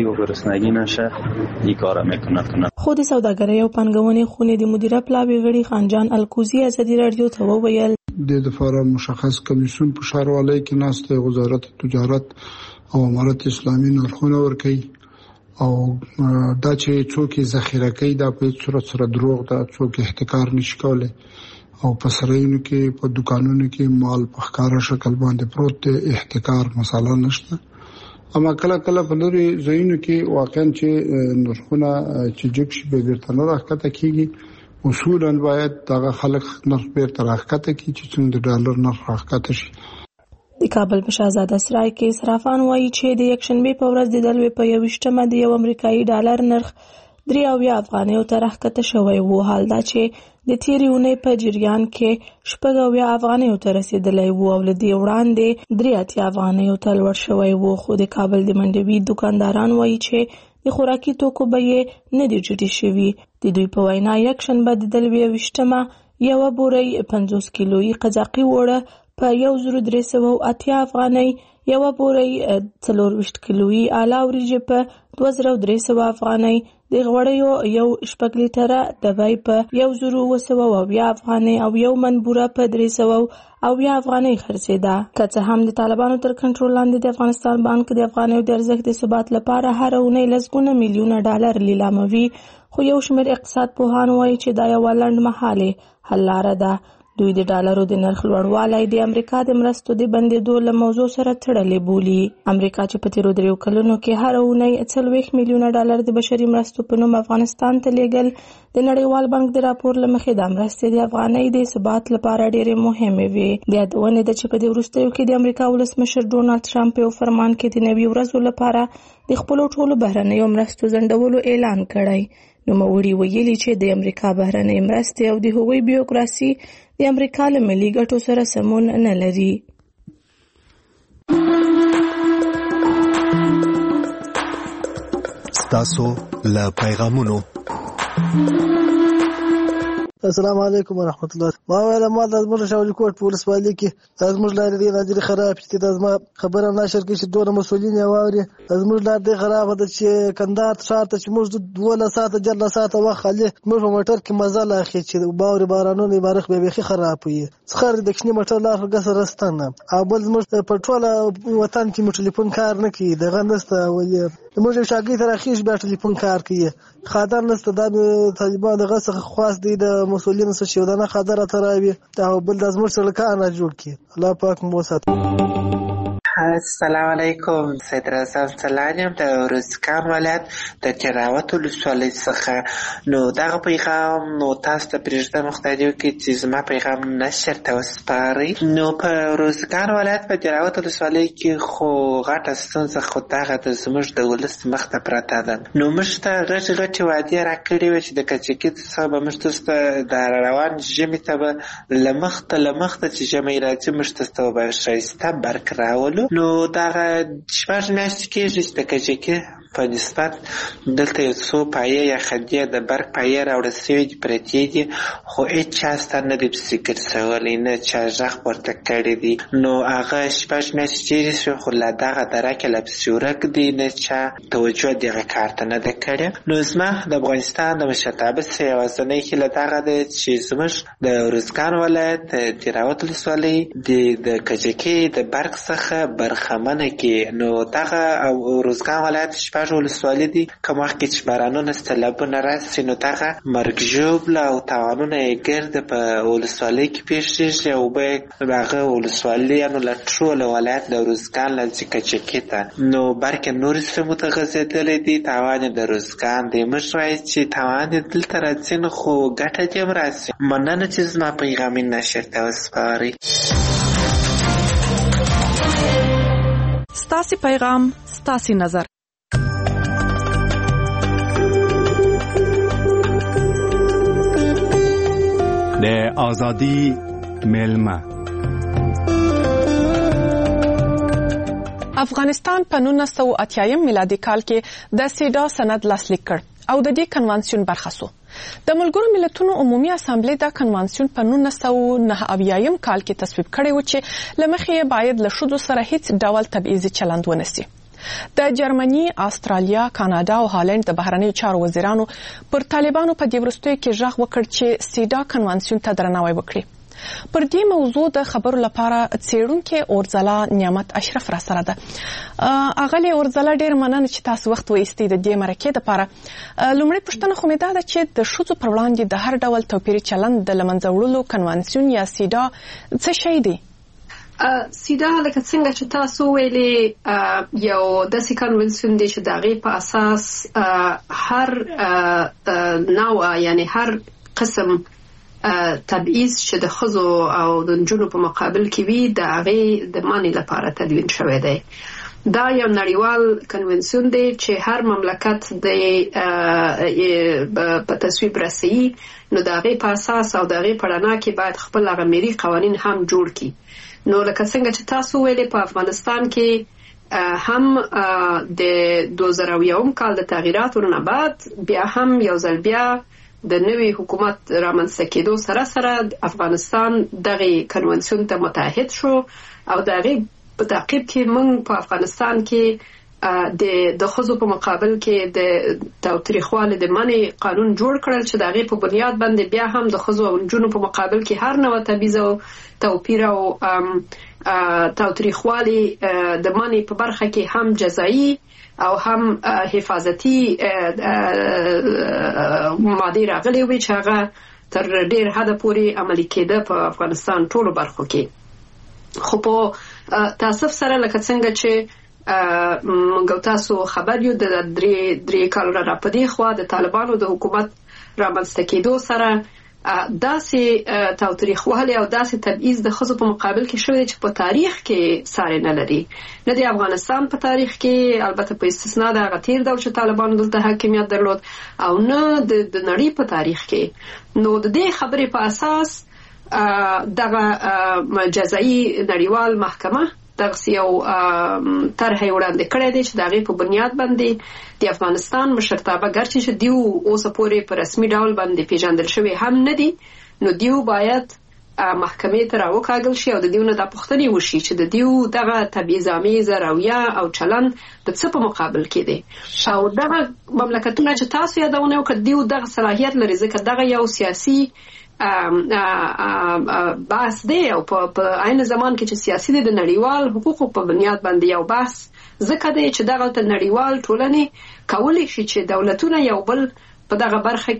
خو د سوداګرۍ او پانګونې خونې د مدیره پلاوي غړي خانجان الکوزي ازادي راډیو ته وویل د لپاره مشخص کمیسیون په ښاروالۍ کې ناسته وزارت تجارت او امارت اسلامي نرخونه ورکوي او دا چې څوک ذخیره کوي دا په صورت سره دروغ ده، څوک احتکار نشي کولی او په سرایونو کې په دکانونو کې مال په ښکاره شکل باندې پروت دی، احتکار مساله نشته. اما کله کله په لوري ځایونو کې واقعا چې نرخونه چې جګ شي به بیرته نه راښکته کیږي. اصولا باید دغه خلک نرخ بیرته راښکته کړي چې څنګه د ډالر نرخ راښکته شي. د کابل په شهزاده سرای کې صرافان وایي چې د یکشنبې په ورځ د دلوي په 21مه د یو امریکایي ډالر نرخ 83 افغانیو ته راښکته شوی وو. حال دا چې د تیرې اونۍ په جریان کې 80 افغانیو ته رسیدلی وو او له دې وړاندې 83 افغانیو ته لوړ شوی وو. خو د کابل د منډوي دکانداران وایي چې د خوراکي توکو بیې نه دي ټیټې شوي. د دوی په وینا یکشنبه د دلوي 21مه یوه بورۍ 50 کیلویي قزاقي اوړه په 1380 افغانۍ، یوه بورۍ 24 کیلویي اعلی وریجې په 2300 افغانۍ، د غوړیو یو 6 لیټره دبی په 1220 افغانۍ او یو من بوره په 300 افغانۍ خرڅېده. که څه هم د طالبانو تر کنټرول لاندې د افغانستان بانک د افغانیو د ارزښت د ثبات لپاره هر اونۍ لسګونه میلیونه ډالر لیلاموي، خو یو شمېر اقتصاد پوهان وایي چې دا یوه لنډمهالې حل لاره ده. دوی د ډالرو د نرخ لوړوالی د امریکا د مرستو د بندېدو له موضوع سره تړلې بولي. امریکا چې په تیرو 3 کلونو کې هر اونۍ 40 میلیونه ډالر د بشري مرستو په نوم افغانستان ته لیږل، د نړیوال بانک د راپور له مخې د مرستې د افغانۍ د ثبات لپاره ډېرې مهمې وې. د یادونې ده چې په دې وروستیو کې د امریکا ولسمشر ډونالډ ټرمپ په یو فرمان کې د 90 ورځو لپاره د خپلو ټولو بهرنیو مرستو ځنډولو اعلان کړی. نوموړي ویلي چې د امریکا بهرنۍ مرستې او د هغوی بیوکراسي د امریکا له ملي ګټو سره سمون نه لري. ستاسو له پیغامونو السلام علیکم ورحمت الله. ما ویل ما د زموږ شاولي کوټ په ولسوالۍ کې زموږ لارې ډېرې ناجرې خراب چې د زما خبره نشر کې چې دوه مسولین یې واوري. زموږ لار ډېره خرابه ده چې کندهار ښار ته چې موږ 12 ساعته 14 ساعته وخت خالي موږ په موټر کې مزه لا اخی چې باوري بارانونه بارخ به بيخي خراب وي. څخه د کښنی موټر لار غسر رستنه او بل زموږ په ټوله وطن کې مو ټلیفون کار نه کوي. دغه نسته ولې موږ شاګرد تر اخیش بیا ټلیفون کار کوي. خادر نسته د طالبان دغه څخه خاص دي د مسولین څخه شو دنه خادر تراوي او بل د زموږ سرکانه جوړ کی. الله پاک مو ساتي. السلام علیکم. سید رضا سلام د روزګان ولایت د تراوت ولسوالۍ څخه. نو دغه پیغام نو تاسو ته پرېږدم مختاریو کې چې زما پیغام نشر ته وسپارئ. نو په روزګان ولایت په تراوت ولسوالۍ کې خو غټه ستونزه خو دغه د زموږ د ولس مخ ته پرته ده. نو موږ ته غټې وعدې راکړې وې چې د کجکي څخه به موږ تاسو ته د روان ژمي ته به له مخته چې ژمی راځي موږ تاسو ته به ښایسته برق راولو. نو دغه شپږ میاشتې کېږي چې د کجکي په نسبت دلته یو څو پایې یا خدیه د برق پایې راوړل سوي دي پرتې دي خو هېچا سته نه دي پسې ګرځولی نه چا غږ پورته کړی دی. نو هغه شپږ میاشتې تېرې شوې خو له دغه درکه لا پسې ورک دی نه چا توجه دغه کار ته نه ده کړې. نو زما د افغانستان د مشرتابه څخه یوازینۍ هیله دغه ده چې زموږ د روزګان ولایت د تراوت ولسوالۍ د کجکي د برق څخه برخمنه کړي. نو دغه روزګان ولایت ولسوالۍ دي کوم وخت کې چې بارانونه سیلابونه راسي نو دغه مرګ ژوبله او تاوانونه یې ګرده په ولسوالۍ کې پېښېږي او به هغه ولسوالیانو له ټوله ولایت د روزګان له کجکي ته نو بلکې نورې سیمو ته غځېدلی دي. تاوان یې د روزګان دی. موږ وایو چې تاوان یې دلته راځي نو خو ګټه دې هم راسي. مننه چې زما پیغام یې نشر ته وسپارئ. ستاسې پیغام ستاسې نظر. د آزادی میلمه. افغانستان په 1980 میلادي کال کې د سیډا سند لاسلیک کړ او د دې کنوانسیون برخه شو. د ملګرو ملتونو عمومي اسامبلې دا کنوانسیون په 1989 کال کې تصویب کړی و چې لمخې باید له ښځو سره هیڅ ډول تبعیضي چلند ونشي. د جرمني، استرالیا، کاناډا او هالند د بهرنیو چارو وزیرانو پر طالبانو په دې وروستیو کې غږ وکړ چې سیډا کنوانسیون ته درناوی وکړي. پر دې موضوع د خبرو لپاره څېړونکې اورځلا نعمت اشرف را سره ده. اغلې اورځلا ډېر مننه چې تاسو وخت وایستئ د دې مرکې لپاره. لومړی پوښتنه خو مې دا ده چې د ښځو پر وړاندې د هر ډول توپیري چلند د له منځه وړلو کنوانسیون یا سیډا څه شی دی؟ سیدا لکه څنګه چې تاسو ویلي یو داسې کنوانسیون دی چې د هغې په اساس هر نوع یعنی هر قسم تبعیض چې د ښځو او د نجونو په مقابل کې وي د هغې د منع لپاره تدوین شوی دی. دا یو نړیوال کنوانسیون دی چې هر مملکت د په تصویب رسوي نو د هغې په اساس او د هغې په رڼا کې باید خپل هغه ملي قوانین هم جوړ کړي. نو لکه څنګه چې تاسو ویلي په افغانستان کې هم د 2001 کال د تغییراتو نه بعد بیا هم یو ځل بیا د نوي حکومت رامنځته کېدو سره سره افغانستان دغه کنوانسیون ته متحد شو او د هغې په تعقیب کې موږ په افغانستان کې د ښځو په مقابل کې د تاوتریخوالي د منع قانون جوړ کړل چې د هغې په بنیاد باندې بیا هم د ښځو او نجونو په مقابل کې هر نوع تبعیض او توپیر او تاوتریخوالي د منع په برخه کې هم جزایي او هم حفاظتي مادې راغلې وې چې هغه تر ډېر حده پورې عملي کېده په افغانستان ټولو برخو کې. خو په تاسف سره لکه څنګه چې موږ تاسو خبر یو د درې کالو را پدې خوا د طالبانو د حکومت رامنځته کېدو سره داسې تاوتریخوالی او داسې تبعیض د ښځو په مقابل کې شوی چې په تاریخ کې ساری نه لري. نه د افغانستان په تاریخ کې البته په استثنا د هغه تیر ډول چې طالبانو دلته حاکمیت درلود او نه د نړۍ په تاریخ کې. نو د دې خبرې په اساس دغه جزایي نړیوال محکمه دغه یو طرح وړاندې کړی دی چې د هغې په بنیاد باندې د افغانستان مشرتابه ګرچې چې دیو اوسه پورې په رسمي ډول باندې پیژندل شوي هم نه دي، نو دیو باید محکمې ته راوکاږل شي او د دیو نه دا پوښتنې وشي چې د دیو دغه تبعیض‌آمیزه رویه او چلند د څه په مقابل کې دی. او دغه مملکتونه چې تاسو یادونه وکړه دیو دغه صلاحیت لري ځکه دغه یو سیاسي بحث دی او په عین زمان کې چې سیاسي دی د نړیوال حقوقو په بنیاد باندې یو بحث ځکه دی چې دغه نړیوال ټولنې کولی شي چې دولتونه یو بل په دغه برخه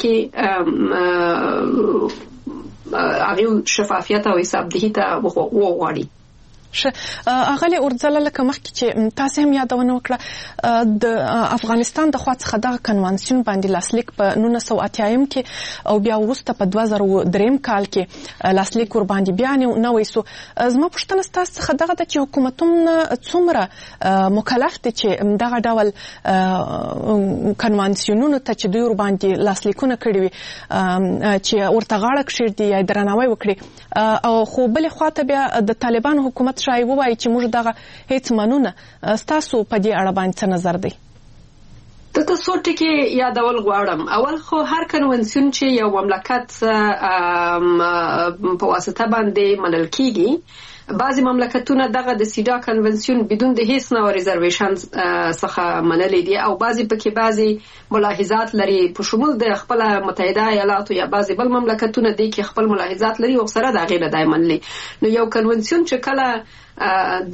کې هغه شفافیت او حسابدهي ته وغواړي. اغلی اورځله لکه مخکې چې تاسو هم یادونه وکړه د افغانستان د خوا څخه دغه کنوانسیون باندې لاسلیک په 1980 کې او بیا وروسته په 2003 کال کې لاسلیک ور باندې بیا نه وېسو. زما پوښتنه ستاسو څخه دغه د چې حکومتونه څومره مکلف دي چې دغه ډول کنوانسیونونو ته چې دوی ور باندې لاسلیکونه کړي وي چې ورته غاړه کښېږدي یا درناوی وکړي، او خو بلې خواته بیا د طالبانو حکومت شای ووایي چې موږ دغه هیڅ منونه. ستاسو په دې اړه باندې څه نظر دی؟ دلته څو ټکي یادول غواړم. اول خو هر کنونسیون چې یو مملکت په واسطه باندې منل کیږي، بعضی مملکتونه دغه د سیدا کنونسیون بدون د هیڅ نوع ریزرویشن څخه منلي دي او بعضی پکې بعضی ملاحظات لري په شمول د خپل متحده ایالاتو یا بعضی بل مملکتونه دي کې خپل ملاحظات لري او سره د هغې نه دی منلي. نو یو کنونسیون چې کله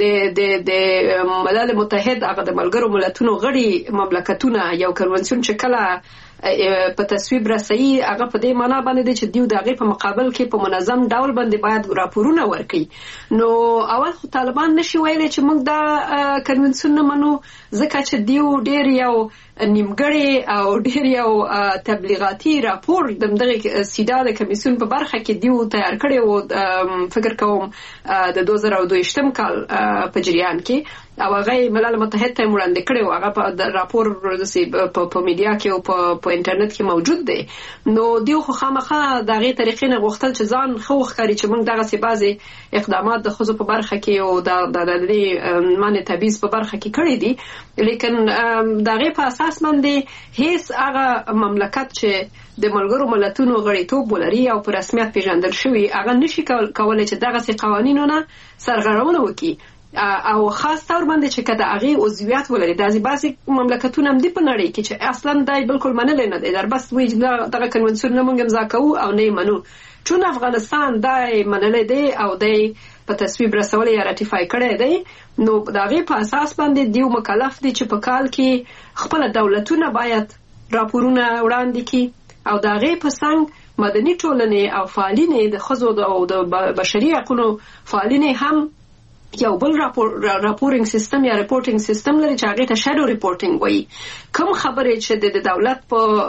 د ملل متحد هغه د ملګرو ملتونو غړي مملکتونه یو کنونسیون چې کله په تصویب رسېږي هغه په دې معنا باندې چې دیو د هغې په مقابل کې په منظم ډول باندې باید راپورونه ورکړي. نو اول خو طالبان نشي ویلی چې موږ دا کنونسیون نه منو ځکه چې دیو ډېر یو نیمګړی او ډېر یو تبلیغاتي راپور د دغه سیدا د کمیسیون په برخه کې دیو تیار کړی و، فکر کوم د 2022 کال په جریان کې، او هغه ملل متحد ته وړاندې کړی و. هغه په راپور په میډیا کې او په انټرنیټ کې موجود دی. نو دیو خو خامخا د هغې طریقې نه غوښتل چې ځان ښه وښکاري چې موږ دغسې بعضې اقدامات د ښځو په برخه کې او د دې منع تبعیض په برخه کې کړي دي، لیکن د هغې په اساس باندې هیڅ هغه مملکت چې د ملګرو ملتونو غړیتوب ولري او په رسمیت پیژندل شوي هغه نشي کولی چې دغسې قوانینو نه سرغړونه وکړي او خاص طور باندې چې که د هغې عضویت ولري. بعضې مملکتونه هم دي په نړۍ کې چې اصلا دا بالکل منلی نه دی، در بس وایي دغه کنونسیون نه موږ امضا کوو او نه یې منو. چون افغانستان دا منلی دی او دی په تصویب رسولی یا راتیفای کړی دی، نو د هغې په اساس باندې دیو مکلف دی چې په کال کې خپله دولتونه باید راپورونه وړاندې کړي او د هغې په څنګ مدني ټولنې او فعالینې د ښځو او د بشري حقونو فعالینې هم یو بل راپورینګ سیستم یا ریپورټینګ سیستم لري چې هغې ته شیډو ریپورټینګ وایي. کوم خبرې چې د دولت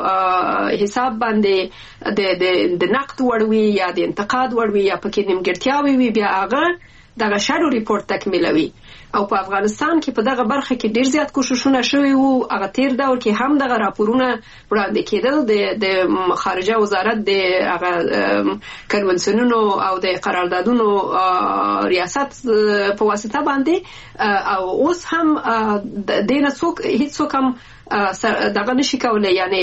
په حساب باندې د نقد وړ وي یا د انتقاد وړ وي یا پکې نیمګړتیاوې وي، بیا هغه دغه شیډو ریپورټ تکمیلوي. او په افغانستان کې په دغه برخه کې ډیر زیات کوششونه شوي وو. هغه تیر دور کې هم دغه راپورونه وړاندې کېدل د خارجه وزارت د هغه کنونسیونونو او د قراردادونو ریاست په واسطه باندې، او اوس هم دینه هیڅوک هم دغه نشي کولی، یعنی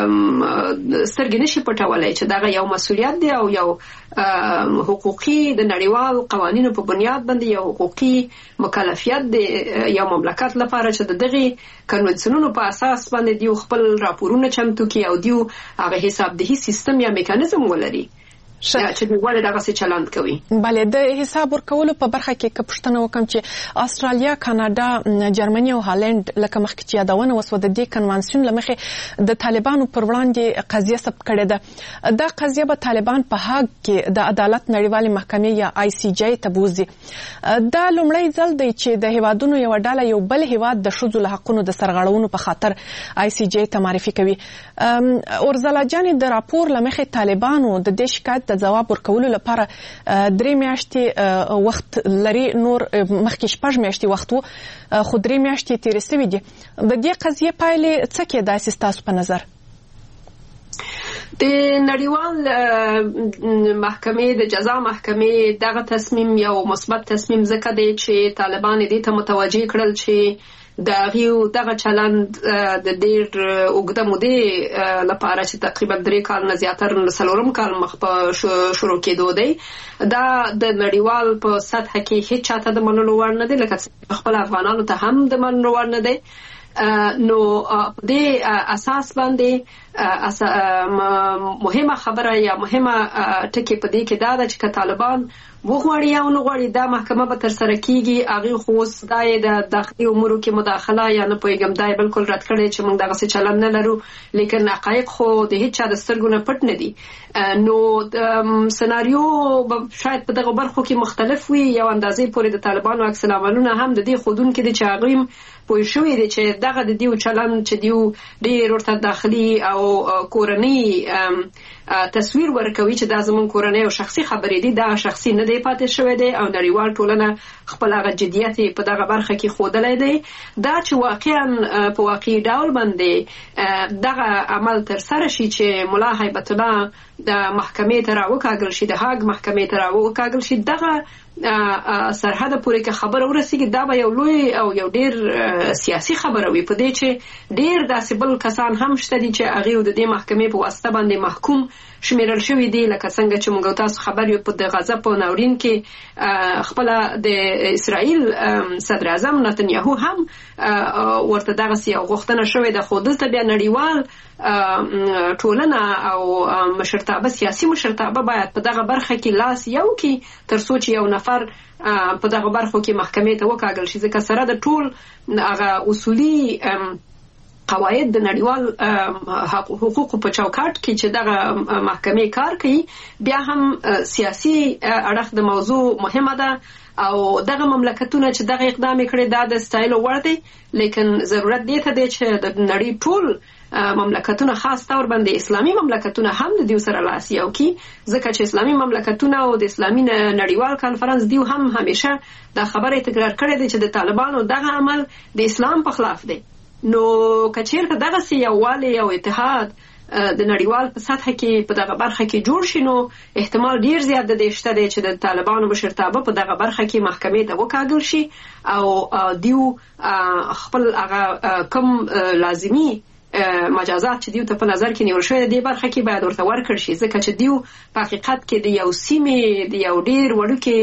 سترګې نشي پټولی چې دغه یو مسؤلیت دی او یو حقوقي د نړیوال قوانینو په بنیاد باندې یو حقوقي مکلفیت دی یو مملکت لپاره چې د دغې کنونسیونونو په اساس باندې دیو خپل راپورونه چمتو کړي او دیو هغه حسابدهي سیستم یا میکانیزم ولري چې ولې دغسې چلند کوي. بله، د حساب ورکولو په برخه کې که پوښتنه وکړم چې استرالیا، کاناډا، جرمني او هالند لکه مخکې چې یادونه وسوه د دې کنوانسیون له مخې د طالبانو پر وړاندې قضیه ثبت کړې ده. دا قضیه به طالبان په هاګ کې د عدالت نړیوالې محکمې یا ICJ ته بوځي. دا لومړی ځل دی چې د هیوادونو یوه ډله یو بل هیواد د ښځو له حقونو د سرغړونو په خاطر ICJ ته معرفي کوي. اورځله جانې د راپور له مخې طالبانو د دې شکایت د ځواب ورکولو لپاره 3 میاشتې وخت لري، نور مخکې 6 میاشتې وخت وو، خو 3 میاشتې تېرې سوي دي. د دې قضیې پایلې څه کېدای سي ستاسو په نظر؟ د نړیوال محکمې د جزا محکمې دغه تصمیم یو مثبت تصمیم ځکه دی چې طالبان دې ته متوجه کړل چې دغه چلند د ډېر اوږده مودې لپاره چې تقریبا 3 کال نه زیاتر 4 کال مخ په شروع کېدو دی دا د نړیوال په سطح کې هیڅ چاته د منلو وړ نه دی لکه خپل افغانانو ته هم د منلو وړ نه دی نو د اساس باندې مهمه خبره یا مهمه ټکی په دې کې دا ده چې طالبان وغواړي یا نه غواړي دا محکمه به تر سره کیږي هغه خو دای د داخلي امورو کې مداخله یا نه پوهیږم دای بالکل رد کړي چې موږ دغه څه چلن نه لرو لیکن حقایق خو د هیڅ چا د سترګو نه پټ نه دي نو سناریو شاید په دغه برخو کې مختلف وي یو اندازې پورې د طالبانو عکس العملونه هم د دې خودون کې د چاغیم پوه شوې دي چې دغه د دیو چلن چې دیو ډېر ورته داخلي او کورنۍ تصویر ورکوي چې دا زمون کورنۍ او شخصي خبرې دي دا شخصي نه دی پاتې شوی دی او نړیوال ټولنه خپل هغه جديت په دغه برخه کې ښودلی دی دا چې واقعا په واقعي ډول باندې دغه عمل تر سره شي چې ملا هیبت الله د محکمې ته راوکاږل شي د هاګ محکمې ته راوکاږل شي دغه سرحد پورې کې خبره ورسیږي دا به یو لوی او یو ډیر سیاسي خبره وي په دې چې ډیر داسې بل کسان هم شته دي چې هغه د دې محکمې په واسطه باندې محکوم شمیرل شوی دی لکه څنګه چې موږ تاسو خبر یو په د غزا په ناورین کې خپل د اسرائیل صدر اعظم نتنیاهو هم ورته دغه یو غوښتنه شوې ده خو دلته بیا نړیوال ټولنه او مشرتابه سیاسي مشرتابه باید په دغه برخه کې لاس یو کې تر څو چې یو نفر په دغه برخو کې محکمې ته وکاږل شي ځکه سره د ټول هغه اصولي قواعد د نړیوال حقوقو په چوکاټ کې چې دغه محکمې کار کوي بیا هم سیاسي اړخ د موضوع مهمه ده او دغه مملکتونه چې دغه اقدام کړي دا د ستایلو وړ دی لیکن ضرورت دی ته دی چې د نړۍ ټول مملکتونه خاص تور باندې اسلامي مملکتونه هم د دیو سره لاس یو کی ځکه چې اسلامي مملکتونه او د اسلامي نړیوال کانفرنس دیو هم همیشه دا خبره تکرار کړې ده چې د طالبانو دغه عمل د اسلام په خلاف دی نو کچیرته دغه یووالی او اتحاد د نړیوال په سطح کې په دغه برخه کې جوړ شي نو احتمال ډیر زیات دی چې د طالبانو مشرتابه په دغه برخه کې محکمې ته وکاږل شي او دیو خپل هغه کم لازمی مجازات چې دیو ته په نظر کې نیول شوی دی برخه کې باید ورته ورکړ شي ځکه چې دیو په حقیقت کې د یو سیمې د یو ډیر وړوکی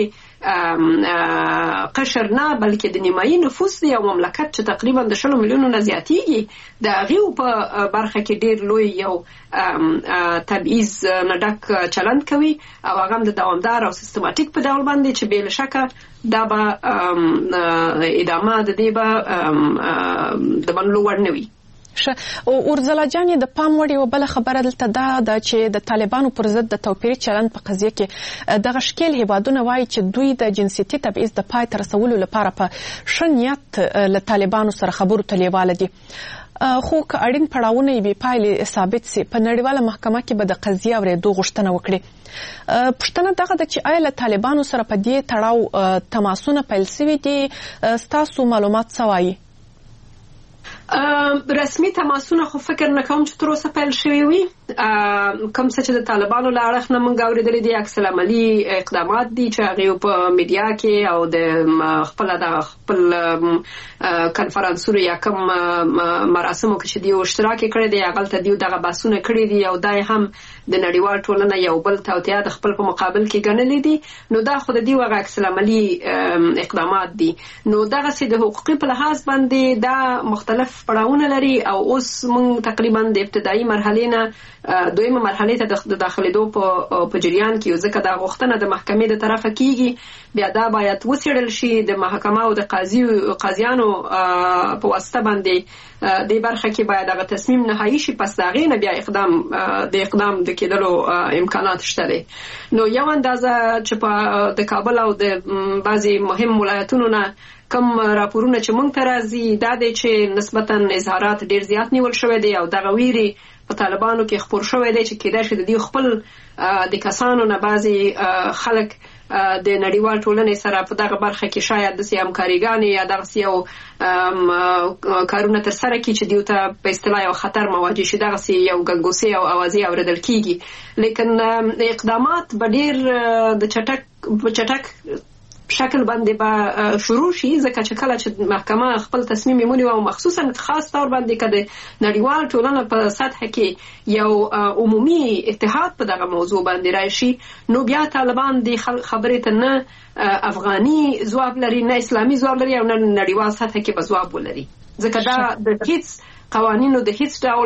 قشر نه بلکې د نیمایي نفوس دی یو مملکت چې تقریبا د 10 میلیونو نه زیاتیږي د هغې په برخه کې ډیر لوی یو تبعیض نه ډک چلند کوي او هغه هم د دوامدار او سیستماتیک په ډول باندې چې بې له شکه دا به ادامه د دې به د منلو وړ نه وي او ورزله جانې د پام وړ یو بل خبره دلته دا ده چې د طالبانو پر ضد د توپیري چلند په قضیه کې دغه شکل هیوادونه وایي چې دوی د جنسیتي تبعیض د پای ته رسولو لپاره په ښه نیت له طالبانو سره خبرو ته لیواله دي خو که اړین پړاوونه یې بې پایلې ثابت سي په نړیواله محکمه کې به د قضیې اورېدو غوښتنه وکړي پوښتنه دغه ده چې آیا له طالبانو سره په دې تړاو تماسونه پیل سوي دي ستاسو معلومات څه وایي رسمي تماسونه خو فکر نه کوم چې تر اوسه پیل شوي وي کوم څه چې د طالبانو له اړخ نه موږ اورېدلي دي عکس العملي اقدامات دي چې هغې په میډیا کې او د خپل کنفرانسونو یا کوم مراسمو کې چې دیو اشتراک کړی دی هغلته دیو دغه بحثونه کړي دي او دا هم د نړیوال ټولنه یو بل توطیه د خپل په مقابل کې ګڼلي دي نو دا خو د دیو هغه عکس العملي اقدامات دي نو دغسې د حقوقي په لحاظ باندې دا مختلف پړاوونه لري او اوس موږ تقریبا د ابتدایي مرحلې نه دویمه مرحلې ته د داخلېدو په جریان کې ځکه دا غوښتنه د محکمې د طرفه کیږي بیا دا باید وڅېړل شي د محکمه او د قاضیانو په واسطه باندې د برخه کې باید هغه تصمیم نهایي شي پس د هغې نه بیا اقدام د کېدلو امکانات شته دی نو یو اندازه چې د کابل او د بعضې مهم ولایتونو نه کم راپورونه چې مونږ ته راځي دا دی چې نسبتا اظهارات ډیر زیات نیول شوی دی او دغه ویرې په طالبانو کې خپور شوی دی چې کېدای شي د دوی خپل د کسانو نه بعضې خلک د نړیوال ټولنې سره په دغه برخه کې شاید د همکاریګانې یا دغه یو کارونه تر سره کړي چې دوی ته په اصطلاح یو خطر مواجه شي، دغه یو ګنګوسې او اوازې اوریدل کیږي. لیکن اقدامات به ډیر د چټک شکل باندې به شروع شي، ځکه چې کله چې محکمه خپل تصمیم ونیوي او مخصوصا خاص طور باندې که د نړیوال ټولنه په سطح کې یو عمومي اتحاد په دغه موضوع باندې راشي، نو بیا طالبان د خبرې ته نه افغاني ځواب لري، نه اسلامي ځواب لري او نه نړیوال سطح کې به ځواب ولري، ځکه دا د هیڅ قوانینو د هیڅ ډول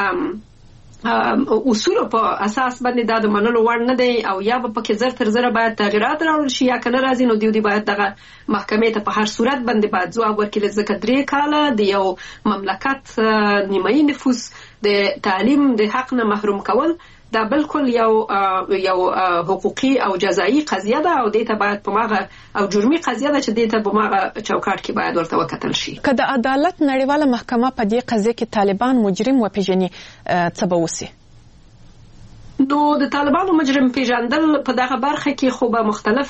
اصولو په اساس باندې دا د منلو وړ نه دی، او یا به پکې زر تر زره باید تغیرات راوړل شي یا کنه راځي، نو دوی باید دغه محکمې ته په هر صورت باندې باید ځواب ورکړي، ځکه 3 کاله د یو مملکت نیمایي نفوس د تعلیم د حق نه محروم کول دا بالکل یو حقوقي او جزایی قضیه ده، او دې ته باید په ماغه او جرمي قضیه ده چې دې ته په ماغه چوکاټ کې باید ورته وکتل شي. که د عدالت نړیواله محکمه په دې قضیه کې طالبان مجرم وپیژني څه به وسي؟ نو د طالبانو مجرم پیژندل په دغه برخه کې خو به مختلف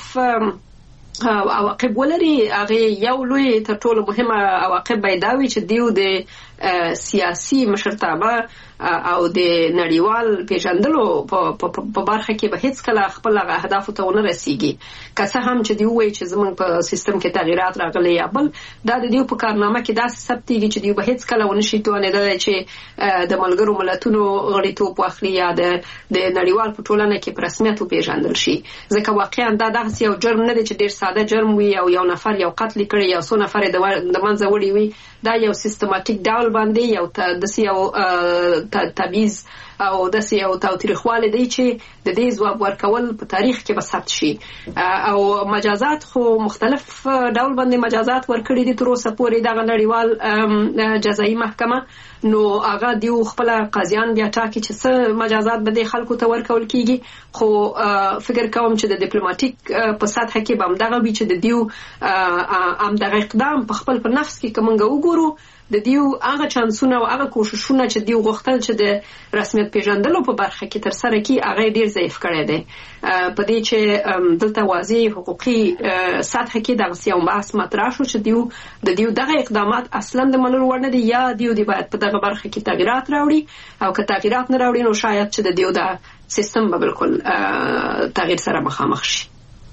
عواقب ولري. هغه یو لوی تر ټولو مهمه عواقب به دا وي چې دیو د سیاسي مشرتابه او د نړیوال پیژندلو په برخه کې به هیڅ کله خپل اهداف ته ونه رسیږي، که څه هم چې دی وایي چې زموږ په سیستم کې تغیرات راغلي، یا بل دا د دیو په کارنامه کې داسې ثبتېږي چې دی به هیڅ کله ونه شي توانېدلی چې د ملګرو ملتونو غړیتوب واخلي یا د نړیوال په ټولنه کې په رسمیت وپیژندل شي، ځکه واقعا دا دغسې یو جرم نه دی چې ډېر ساده جرم وي او یو نفر یو قتل کړي یا څو نفر د منځه وړي وي، دا یو سیستماتیک ډول باندې یو داسې یو تبعیض او داسې یو تاوتریخوالی دی چې د دې ځواب ورکول په تاریخ کې به ثبت شي. او مجازات خو مختلف ډول باندې مجازات ورکړي دي تر اوسه پورې دغه نړیوال جزایي محکمه، نو هغه دیو خپل قاضیان بیا ټاکي چې څه مجازات به د خلکو ته ورکول کیږي، خو فکر کوم چې د ډیپلوماټیک په سطح کې به همدغه وي چې د دیو همدغه اقدام په خپل په نفس کې که موږ وګورو د دیو هغه چانسونه او هغه کوششونه چې دیو غوښتل چې د رسمیت پیژندلو په برخه کې تر سره کړي هغه ډیر ضعیف کړی دی، په دې چې دلته واضح حقوقي سطح کې دغه یو بحث مطرح شو چې د دیو دغه اقدامات اصلا د منلو وړ نه دي، یا دیو دی باید په دغه برخه کې تغیرات راوړي، او که تغیرات نه راوړي نو شاید چې د دیو د سیستم به بالکل تغییر سره مخامخ شي.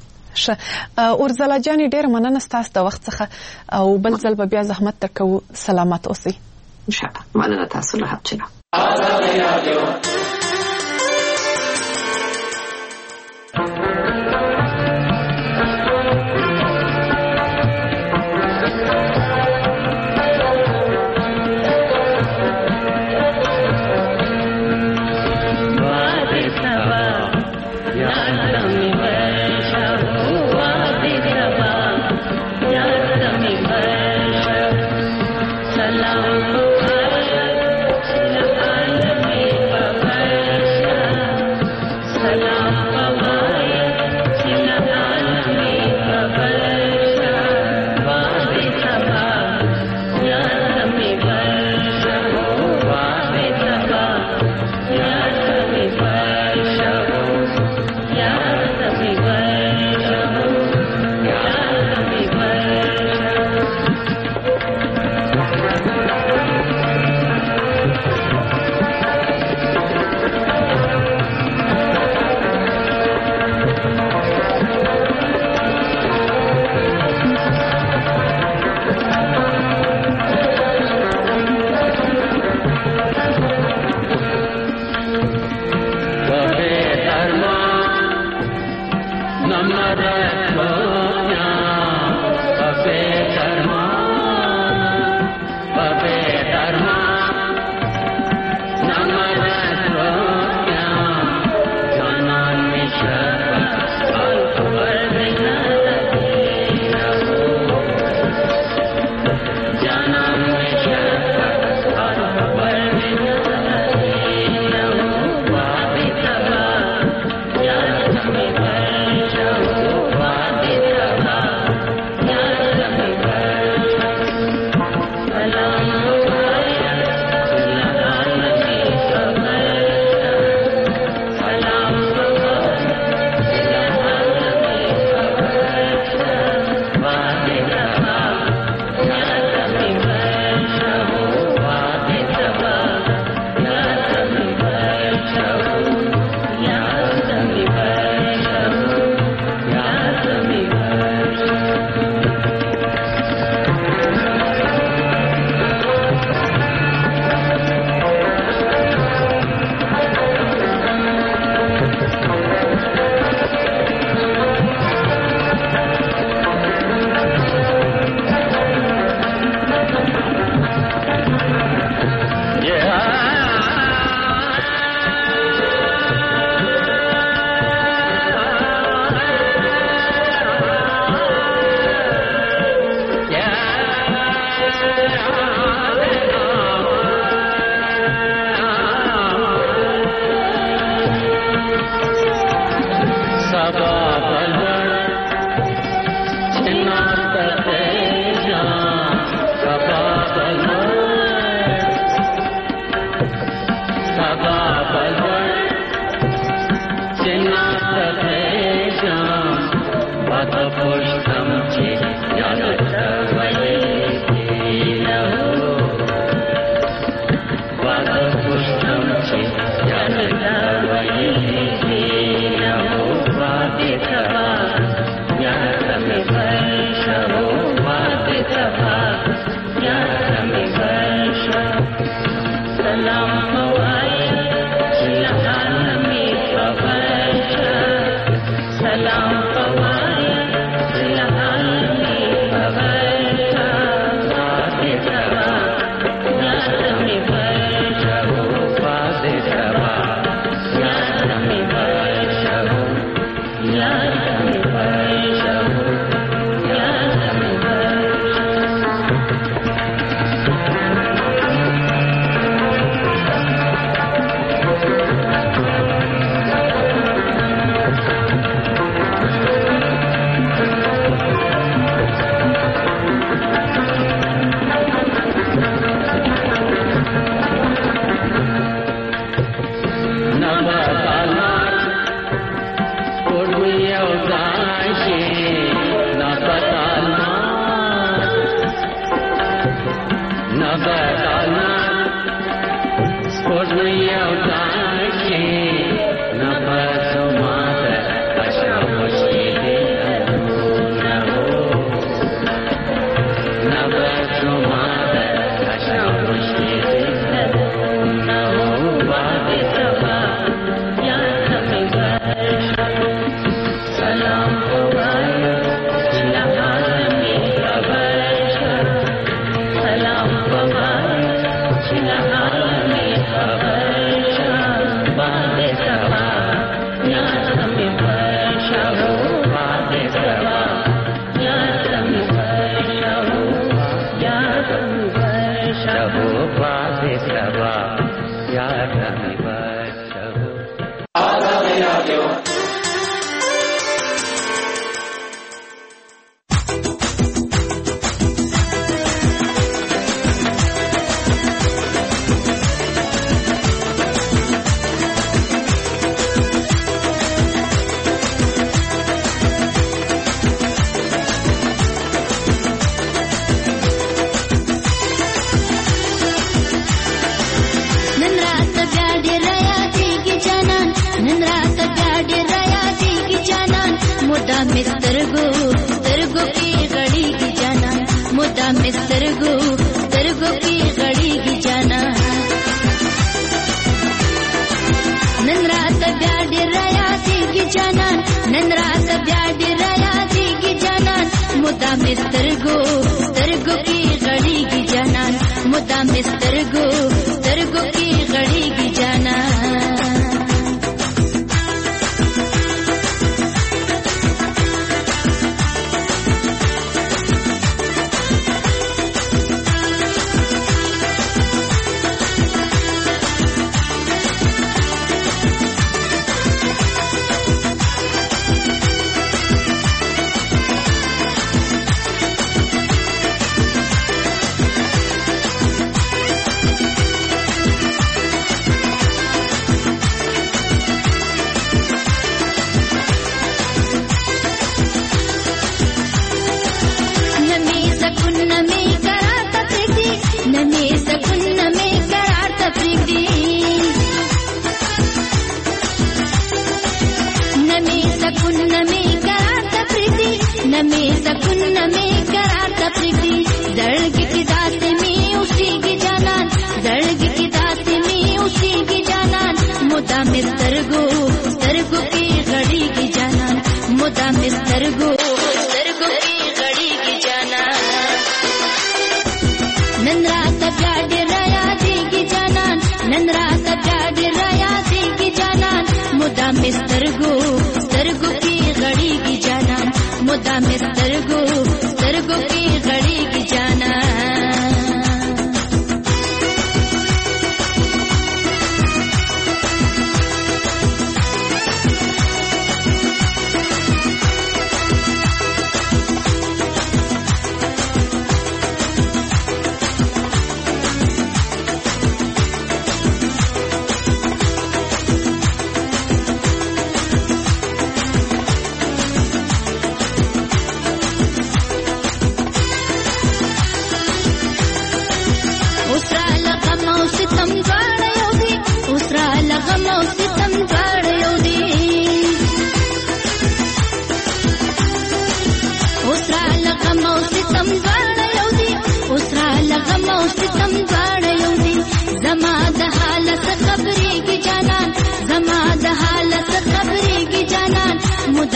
اورزله جانې ډېر مننه ستاسو د وخت څخه، او بل ځل به بیا زحمت درکوو. سلامت اوسئ. انشاءالله. مننه تاسو له هڅې. Salam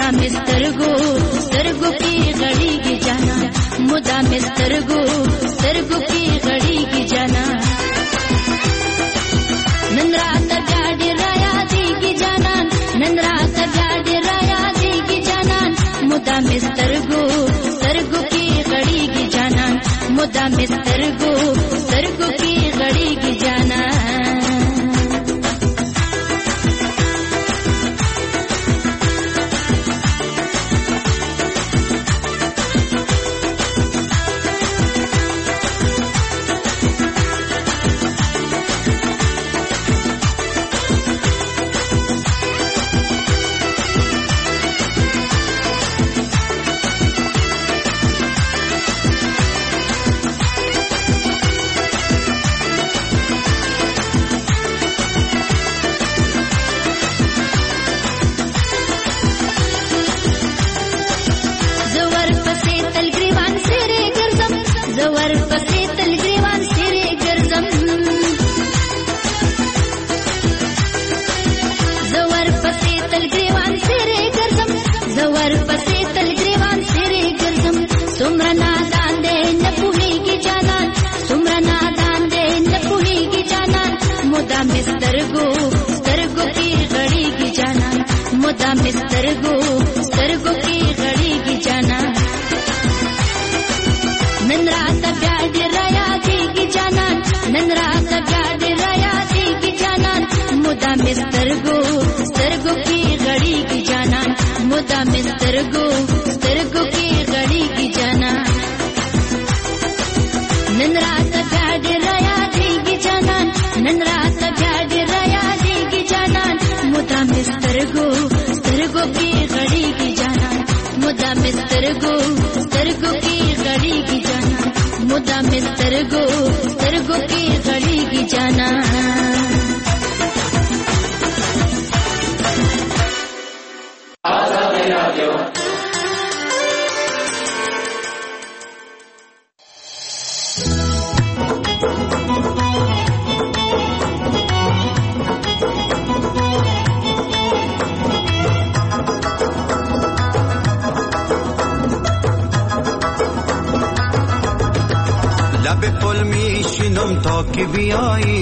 مدام سترګو سترګو کې غړيږي جانا مدام سترګو سترګو کې غړيږي جانا نن رات ګاډي رایا دیږي جانا نن رات ګاډي رایا دیږي جانا مدام سترګو سترګو کې غړيږي جانا مدام سترګو سترګو کې غړيږي جانا مدام سترګو سترګو کې غړيږي جانا نن رات بیا دې رایا دیږي جانا نن رات بیا دې رایا دیږي جانا مدام سترګو سترګو کې غړيږي جانا مدام سترګو سترګو کې غړيږي جانا نن رات بیا دې رایا دیږي جانا نن رات بیا دې رایا دیږي جانا مدام سترګو سترګو کې غړيږي جانا مدام سترګو سترګو کې غړيږي جانا مدام سترګو سترګو کې غړيږي جانا تا که بیایی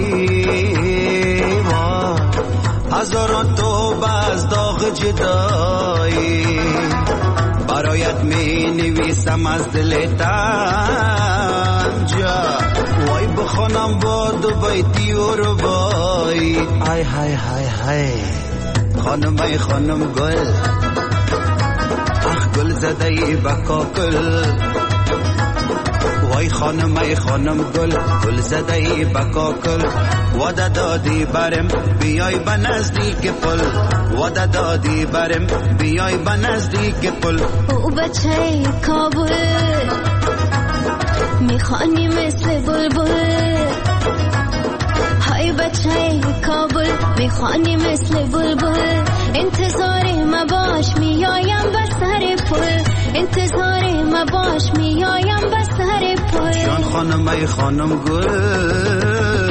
هزاران توبه از داغ جدایی برایت می نویسم از دل تنجا وای بخونم با دو بیتی و ربایی های های های های خانم ای خانم گل اخ گل زده ای بکاکل وای خانم ای خانم گل گل زده ای بکاکل وعده دادی برم بیای به نزدیک پل وعده دادی برم بیای به نزدیک پل او بچه کابل میخوانی مثل بلبل های بچه کابل میخوانی مثل بلبل انتظار ما باش میایم به سر پل انتظار ما باش میایم به سر پل جان خانم ای خانم گل